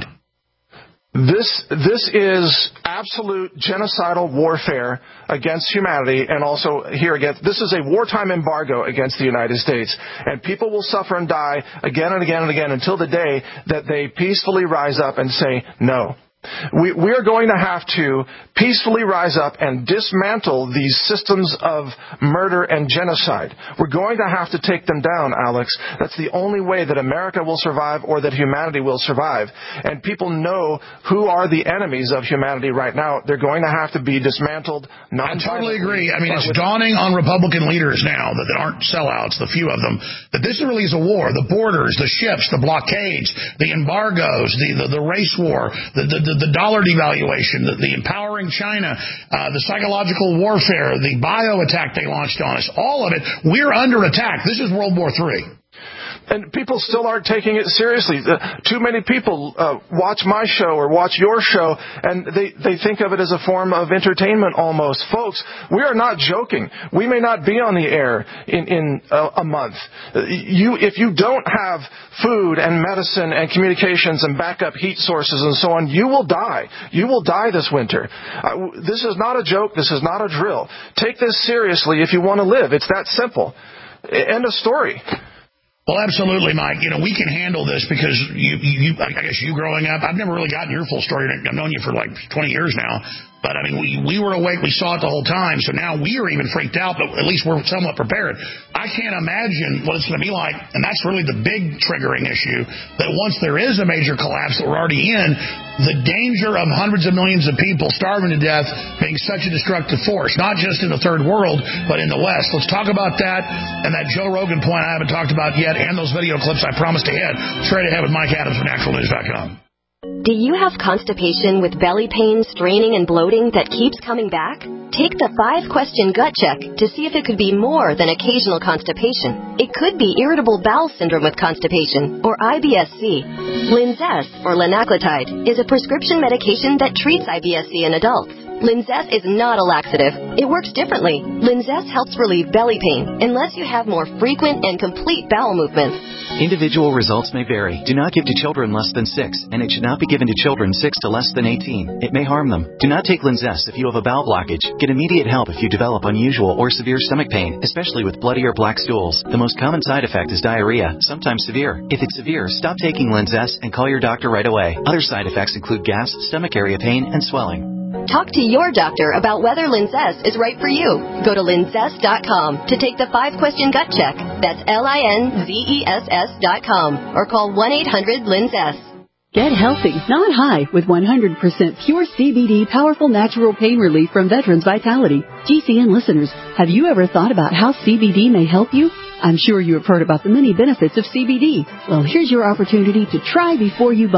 This this is absolute genocidal warfare against humanity, and also here against, this is a wartime embargo against the United States. And people will suffer and die again and again and again until the day that they peacefully rise up and say no. We, we are going to have to peacefully rise up and dismantle these systems of murder and genocide. We're going to have to take them down, Alex. That's the only way that America will survive or that humanity will survive. And people know who are the enemies of humanity right now. They're going to have to be dismantled. I totally agree. I mean, it's dawning on Republican leaders now that there aren't sellouts, the few of them, that this really is a war. The borders, the ships, the blockades, the embargoes, the, the, the race war, the, the, the the dollar devaluation, the, the empowering China, uh, the psychological warfare, the bio attack they launched on us, all of it, we're under attack. This is World War Three. And people still aren't taking it seriously. Uh, too many people uh, watch my show or watch your show, and they, they think of it as a form of entertainment almost. Folks, we are not joking. We may not be on the air in, in a, a month. You, if you don't have food and medicine and communications and backup heat sources and so on, you will die. You will die this winter. Uh, this is not a joke. This is not a drill. Take this seriously if you want to live. It's that simple. End of story. Well, absolutely, Mike. You know, we can handle this because you, you, I guess you growing up, I've never really gotten your full story. I've known you for like twenty years now. But, I mean, we, we were awake. We saw it the whole time. So now we are even freaked out, but at least we're somewhat prepared. I can't imagine what it's going to be like. And that's really the big triggering issue, that once there is a major collapse that we're already in, the danger of hundreds of millions of people starving to death being such a destructive force, not just in the third world, but in the West. Let's talk about that and that Joe Rogan point I haven't talked about yet, and those video clips I promised ahead. Straight ahead with Mike Adams from Natural News dot com. Do you have constipation with belly pain, straining, and bloating that keeps coming back? Take the five-question gut check to see if it could be more than occasional constipation. It could be irritable bowel syndrome with constipation, or I B S C. Linzess, or linaclotide, is a prescription medication that treats I B S C in adults. Linzess is not a laxative. It works differently. Linzess helps relieve belly pain unless you have more frequent and complete bowel movements. Individual results may vary. Do not give to children less than six, and it should not be given to children six to less than eighteen. It may harm them. Do not take Linzess if you have a bowel blockage. Get immediate help if you develop unusual or severe stomach pain, especially with bloody or black stools. The most common side effect is diarrhea, sometimes severe. If it's severe, stop taking Linzess and call your doctor right away. Other side effects include gas, stomach area pain, and swelling. Talk to your doctor about whether Linzess is right for you. Go to linzess dot com to take the five-question gut check. That's L I N Z E S S dot com. Or call one eight hundred linzess. Get healthy, not high, with one hundred percent pure C B D powerful natural pain relief from Veterans Vitality. G C N listeners, have you ever thought about how C B D may help you? I'm sure you have heard about the many benefits of C B D. Well, here's your opportunity to try before you buy.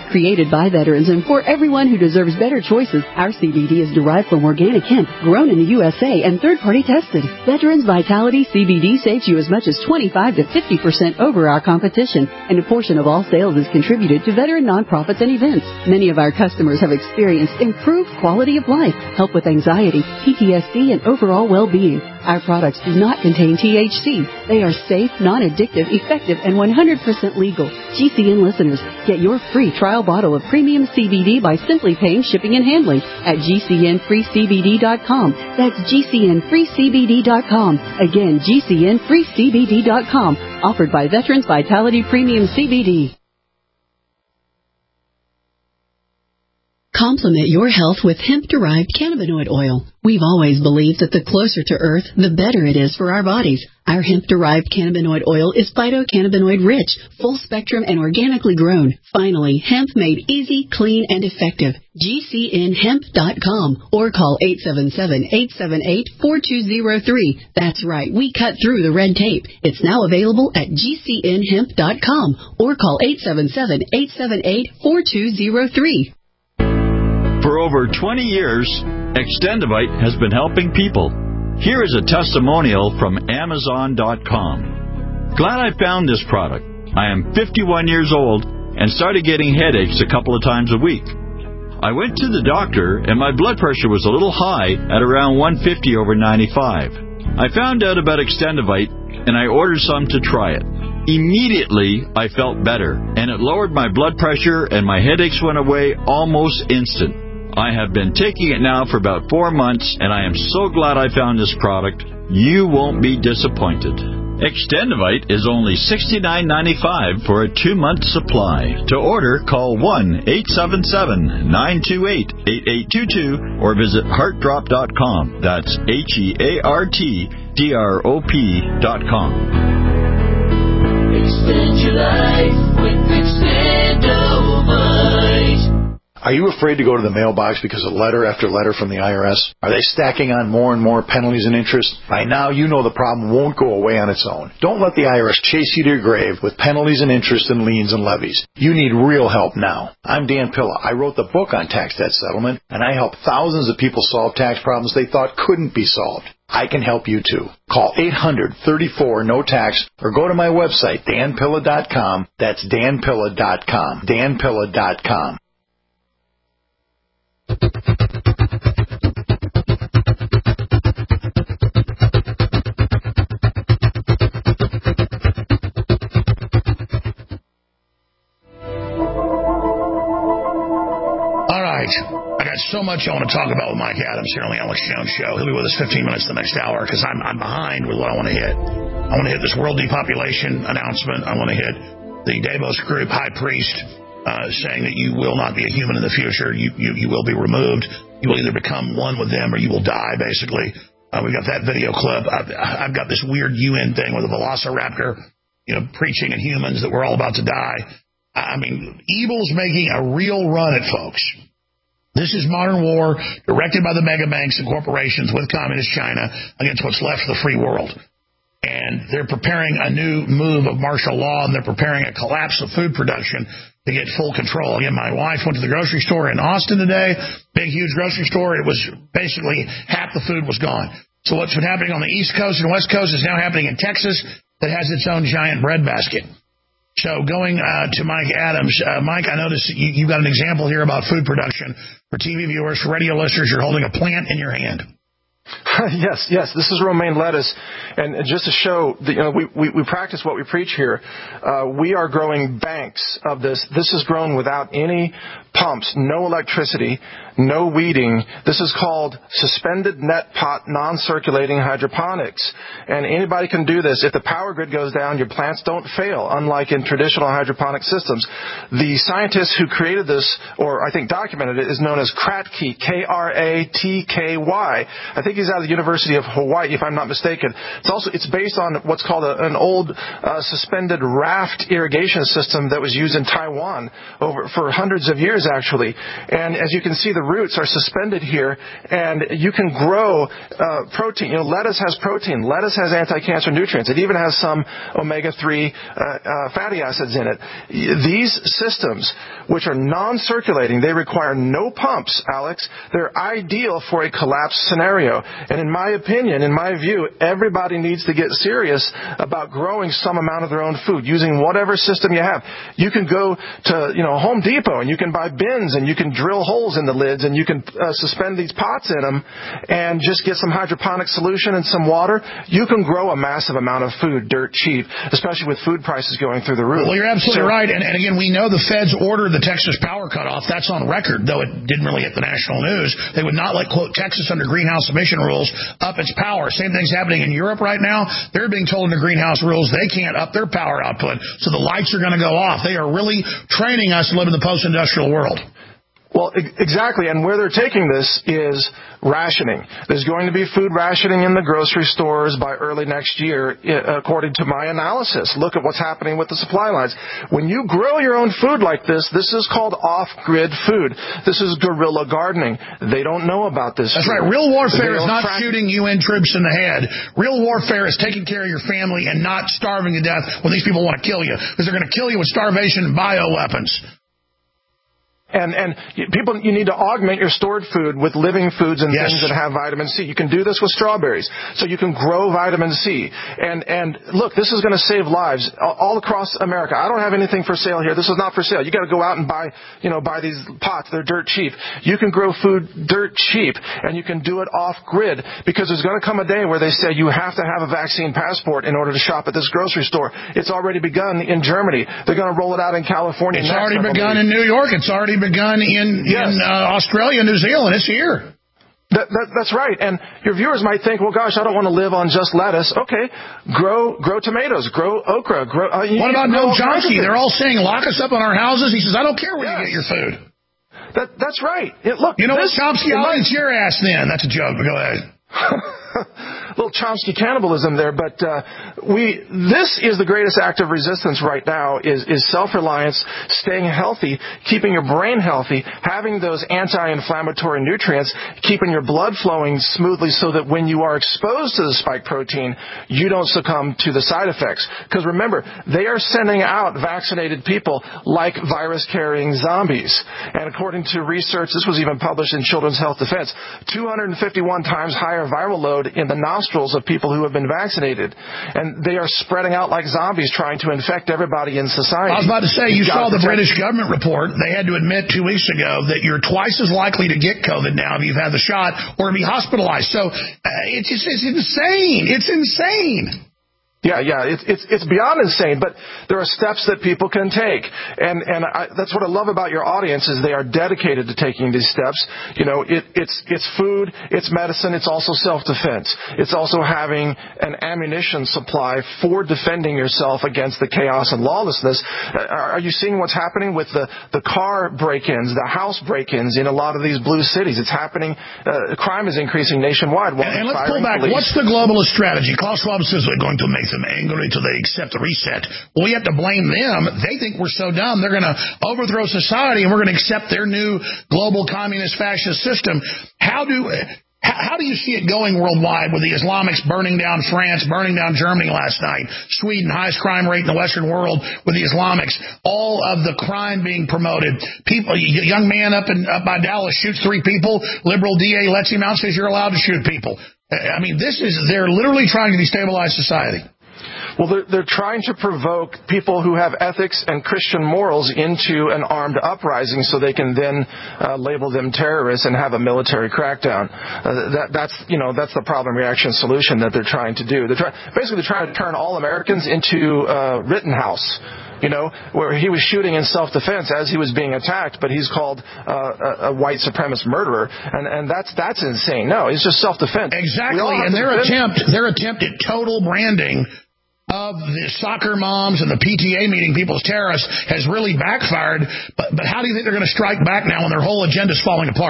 Created by veterans and for everyone who deserves better choices, our C B D is derived from organic hemp, grown in the U S A and third-party tested. Veterans Vitality C B D saves you as much as twenty-five to fifty percent over our competition, and a portion of all sales is contributed to veteran nonprofits and events. Many of our customers have experienced improved quality of life, help with anxiety, P T S D, and overall well-being. Our products do not contain T H C. They are safe, non-addictive, effective, and one hundred percent legal. G C N listeners, get your free trial bottle of premium C B D by simply paying shipping and handling at G C N free C B D dot com. That's G C N free C B D dot com. Again, G C N free C B D dot com. Offered by Veterans Vitality Premium C B D. Complement your health with hemp-derived cannabinoid oil. We've always believed that the closer to Earth, the better it is for our bodies. Our hemp-derived cannabinoid oil is phytocannabinoid rich, full-spectrum, and organically grown. Finally, hemp made easy, clean, and effective. G C N hemp dot com or call eight seven seven, eight seven eight, four two zero three. That's right, we cut through the red tape. It's now available at G C N hemp dot com or call eight seven seven, eight seven eight, four two zero three. For over twenty years, Extendivite has been helping people. Here is a testimonial from Amazon dot com. Glad I found this product. I am fifty-one years old and started getting headaches a couple of times a week. I went to the doctor and my blood pressure was a little high at around one fifty over ninety-five. I found out about Extendivite and I ordered some to try it. Immediately, I felt better, and it lowered my blood pressure and my headaches went away almost instant. I have been taking it now for about four months, and I am so glad I found this product. You won't be disappointed. Extendivite is only sixty-nine ninety-five for a two-month supply. To order, call one eight seven seven, nine two eight, eight eight two two or visit heart drop dot com. That's H E A R T D R O P dot com. Extend your life with Extendivite. Are you afraid to go to the mailbox because of letter after letter from the I R S? Are they stacking on more and more penalties and interest? By now, you know the problem won't go away on its own. Don't let the I R S chase you to your grave with penalties and interest and liens and levies. You need real help now. I'm Dan Pilla. I wrote the book on tax debt settlement, and I help thousands of people solve tax problems they thought couldn't be solved. I can help you too. Call eight hundred, thirty-four, no tax or go to my website, dan pilla dot com. That's dan pilla dot com. dan pilla dot com. All right. I got so much I want to talk about with Mike Adams here on the Alex Jones Show. He'll be with us fifteen minutes the next hour because I'm, I'm behind with what I want to hit. I want to hit this world depopulation announcement. I want to hit the Davos group high priest uh, saying that you will not be a human in the future. You, you, you will be removed. You will either become one with them or you will die, basically. Uh, we've got that video clip. I've, I've got this weird U N thing with a velociraptor, you know, preaching at humans that we're all about to die. I mean, evil's making a real run at folks. This is modern war directed by the mega banks and corporations with communist China against what's left of the free world. And they're preparing a new move of martial law, and they're preparing a collapse of food production to get full control. Again, my wife went to the grocery store in Austin today, big, huge grocery store. It was basically half the food was gone. So what's been happening on the East Coast and West Coast is now happening in Texas that has its own giant breadbasket. So going uh, to Mike Adams. Uh, Mike, I noticed you, you got an example here about food production. For T V viewers, for radio listeners, you're holding a plant in your hand. Yes, yes. This is romaine lettuce. And just to show, that, you know, we, we, we practice what we preach here. Uh, we are growing banks of this. This is grown without any pumps, no electricity, no weeding. This is called suspended net pot non-circulating hydroponics. And anybody can do this. If the power grid goes down, your plants don't fail, unlike in traditional hydroponic systems. The scientist who created this, or I think documented it, is known as Kratky, K R A T K Y. I think he's out of the University of Hawaii, if I'm not mistaken. It's also it's based on what's called a, an old uh, suspended raft irrigation system that was used in Taiwan over for hundreds of years. years, actually. And as you can see, the roots are suspended here, and you can grow uh, protein. You know, lettuce has protein. Lettuce has anti-cancer nutrients. It even has some omega three uh, uh, fatty acids in it. These systems, which are non-circulating, they require no pumps, Alex. They're ideal for a collapse scenario. And in my opinion, in my view, everybody needs to get serious about growing some amount of their own food using whatever system you have. You can go to, you know, Home Depot and you can buy bins and you can drill holes in the lids and you can uh, suspend these pots in them and just get some hydroponic solution and some water. You can grow a massive amount of food dirt cheap, especially with food prices going through the roof. Well, you're absolutely so, right. And, and again, we know the feds ordered the Texas power cutoff. That's on record, though it didn't really hit the national news. They would not let, quote, Texas under greenhouse emission rules up its power. Same thing's happening in Europe right now. They're being told under greenhouse rules they can't up their power output, so the lights are going to go off. They are really training us to live in the post-industrial world. Well, exactly, and where they're taking this is rationing. There's going to be food rationing in the grocery stores by early next year, according to my analysis. Look at what's happening with the supply lines. When you grow your own food like this, this is called off-grid food. This is guerrilla gardening. They don't know about this. That's food. right. Real warfare is not track- shooting U N troops in the head. Real warfare is taking care of your family and not starving to death when these people want to kill you, because they're going to kill you with starvation and bioweapons. And, and people, you need to augment your stored food with living foods and yes. things that have vitamin C. You can do this with strawberries. So you can grow vitamin C. And, and look, this is going to save lives all across America. I don't have anything for sale here. This is not for sale. You got to go out and buy, you know, buy these pots. They're dirt cheap. You can grow food dirt cheap, and you can do it off grid, because there's going to come a day where they say you have to have a vaccine passport in order to shop at this grocery store. It's already begun in Germany. They're going to roll it out in California. It's next, already begun in New York. It's already begun in, yes. in uh, Australia, New Zealand. It's here. That, that, that's right. And your viewers might think, well, gosh, I don't want to live on just lettuce. Okay, grow grow tomatoes, grow okra. Grow, uh, what about Noam Chomsky? They're all saying, lock us up on our houses. He says, I don't care where yes. you get your food. That, that's right. It, look, you know this, what, Chomsky? I'll eat your ass then. That's a joke, but go ahead. A little Chomsky cannibalism there, but uh, we this is the greatest act of resistance right now is, is self-reliance, staying healthy, keeping your brain healthy, having those anti-inflammatory nutrients, keeping your blood flowing smoothly so that when you are exposed to the spike protein, you don't succumb to the side effects. Because remember, they are sending out vaccinated people like virus-carrying zombies. And according to research, this was even published in Children's Health Defense, two hundred fifty-one times higher viral load in the nostrils of people who have been vaccinated. And they are spreading out like zombies trying to infect everybody in society. I was about to say, you saw the British government report. They had to admit two weeks ago that you're twice as likely to get COVID now if you've had the shot or to be hospitalized. So uh, it's just it's insane. It's insane. Yeah, yeah, it's it's it's beyond insane, but there are steps that people can take, and and I, that's what I love about your audience is they are dedicated to taking these steps. You know, it, it's it's food, it's medicine, it's also self-defense. It's also having an ammunition supply for defending yourself against the chaos and lawlessness. Are, are you seeing what's happening with the the car break-ins, the house break-ins in a lot of these blue cities? It's happening. Uh, crime is increasing nationwide. And, and let's pull back. Police. What's the globalist strategy? Klaus Schwab says we're going to make them angry until they accept the reset. Well, we have to blame them. They think we're so dumb. They're going to overthrow society, and we're going to accept their new global communist fascist system. How do how, how do you see it going worldwide with the Islamics burning down France, burning down Germany last night, Sweden, highest crime rate in the Western world with the Islamics, all of the crime being promoted. People, a young man up in up by Dallas shoots three people. Liberal D A lets him out, says you're allowed to shoot people. I mean, this is they're literally trying to destabilize society. Well, they're, they're trying to provoke people who have ethics and Christian morals into an armed uprising so they can then uh, label them terrorists and have a military crackdown. Uh, that, that's, you know, that's the problem reaction solution that they're trying to do. They're try- basically, they're trying to turn all Americans into uh, Rittenhouse. You know, where he was shooting in self-defense as he was being attacked, but he's called uh, a, a white supremacist murderer, and, and that's that's insane. No, it's just self-defense. Exactly, and their defend- attempt, their attempt at total branding of the soccer moms and the P T A meeting people as terrorists has really backfired. But but how do you think they're going to strike back now when their whole agenda is falling apart?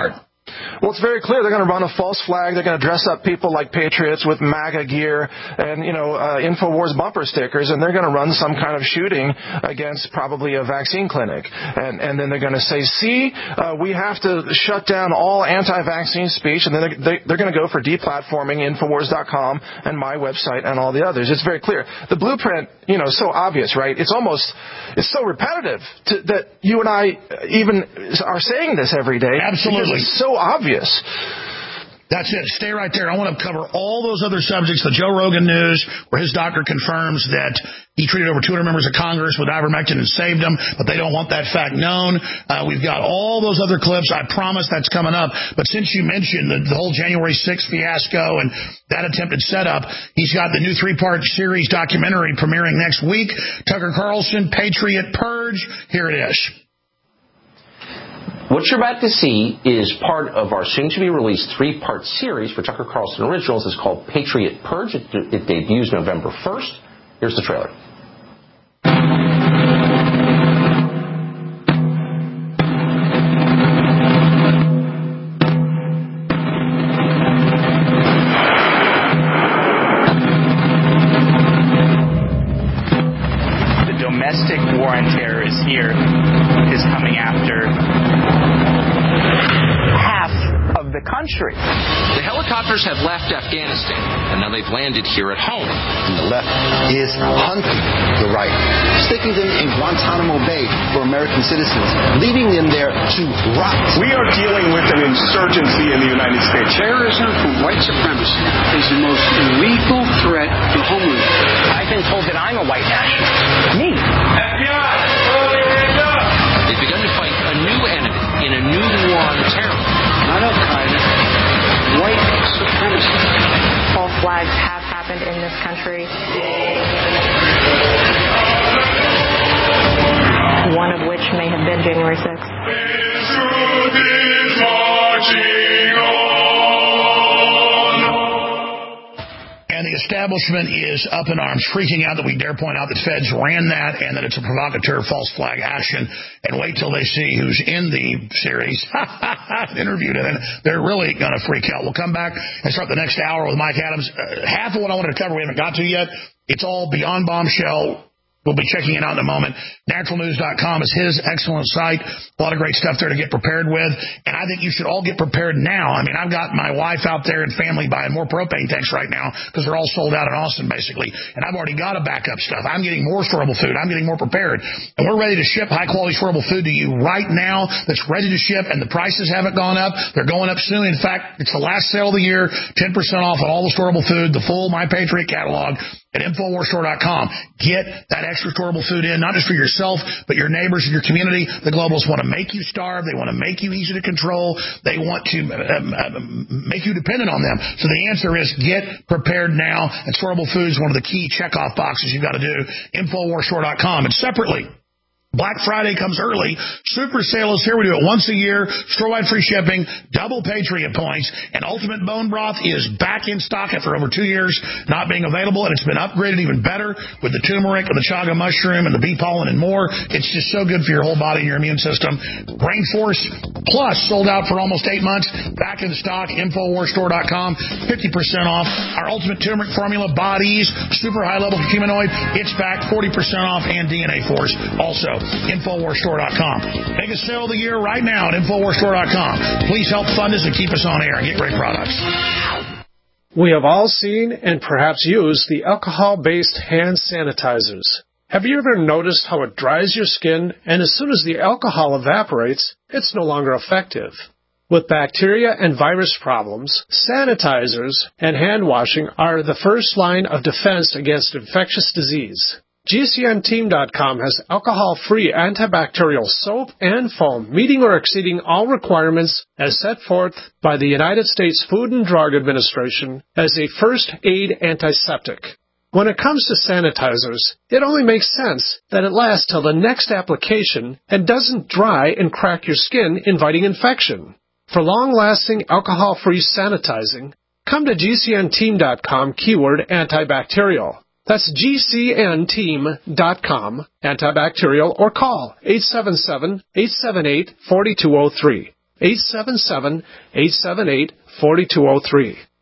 Well, it's very clear they're going to run a false flag. They're going to dress up people like patriots with MAGA gear and, you know, uh, InfoWars bumper stickers, and they're going to run some kind of shooting against probably a vaccine clinic. And, and then they're going to say, see, uh, we have to shut down all anti-vaccine speech, and then they're, they, they're going to go for deplatforming Infowars dot com and my website and all the others. It's very clear. The blueprint, you know, is so obvious, right? It's almost, it's so repetitive to, that you and I even are saying this every day. Absolutely. It's so obvious. That's it. Stay right there. I want to cover all those other subjects. The Joe Rogan news, where his doctor confirms that he treated over two hundred members of Congress with ivermectin and saved them, but they don't want that fact known. Uh, we've got all those other clips. I promise that's coming up. But since you mentioned the, the whole January sixth fiasco and that attempted setup, he's got the new three-part series documentary premiering next week. Tucker Carlson, Patriot Purge. Here it is. What you're about to see is part of our soon-to-be-released three-part series for Tucker Carlson Originals. It's called Patriot Purge. It, it debuts November first. Here's the trailer. The domestic war on terror is here, is coming after half of the country. The helicopters have left Afghanistan, and now they've landed here at home. And the left is hunting the right, sticking them in Guantanamo Bay for American citizens, leaving them there to rot. We are dealing with an insurgency in the United States. Terrorism from white supremacy is the most lethal threat to homeland. I've been told that I'm a white nationalist. Me. F B I! They've begun to fight a new enemy in a new war on terror. Not Al-Qaeda, white supremacy. False flags have happened in this country. One of which may have been January sixth. Truth is marching on. And the establishment is up in arms, freaking out that we dare point out that feds ran that and that it's a provocateur false flag action. And wait till they see who's in the series, interviewed in it. They're really going to freak out. We'll come back and start the next hour with Mike Adams. Uh, half of what I wanted to cover we haven't got to yet. It's all beyond bombshell. We'll be checking it out in a moment. natural news dot com is his excellent site. A lot of great stuff there to get prepared with. And I think you should all get prepared now. I mean, I've got my wife out there and family buying more propane tanks right now because they're all sold out in Austin, basically. And I've already got a backup stuff. I'm getting more storable food. I'm getting more prepared. And we're ready to ship high-quality storable food to you right now that's ready to ship, and the prices haven't gone up. They're going up soon. In fact, it's the last sale of the year, ten percent off on all the storable food, the full My Patriot catalog at Infowars store dot com. Get that extra storable food in, not just for yourself, but your neighbors and your community. The globals want to make you starve. They want to make you easy to control. They want to um, um, make you dependent on them. So the answer is get prepared now. And storable food is one of the key checkoff boxes you've got to do. Infowars store dot com. And separately, Black Friday comes early. Super sale is here. We do it once a year. Store-wide free shipping, double Patriot points, and Ultimate Bone Broth is back in stock after over two years not being available, and it's been upgraded even better with the turmeric and the chaga mushroom and the bee pollen and more. It's just so good for your whole body and your immune system. Brain Force Plus sold out for almost eight months. Back in stock. Infowars store dot com. fifty percent off. Our Ultimate Turmeric Formula Bodies, super high-level curcuminoid, it's back forty percent off, and D N A Force also. Infowars store dot com. Biggest sale of the year right now at Infowars store dot com. Please help fund us and keep us on air and get great products. We have all seen and perhaps used the alcohol-based hand sanitizers. Have you ever noticed how it dries your skin, and as soon as the alcohol evaporates, it's no longer effective? With bacteria and virus problems, sanitizers and hand washing are the first line of defense against infectious disease. G C N team dot com has alcohol-free antibacterial soap and foam meeting or exceeding all requirements as set forth by the United States Food and Drug Administration as a first aid antiseptic. When it comes to sanitizers, it only makes sense that it lasts till the next application and doesn't dry and crack your skin, inviting infection. For long-lasting alcohol-free sanitizing, come to G C N team dot com keyword antibacterial. That's G C N team dot com, antibacterial, or call eight seven seven, eight seven eight, four two zero three. eight seven seven, eight seven eight, four two zero three.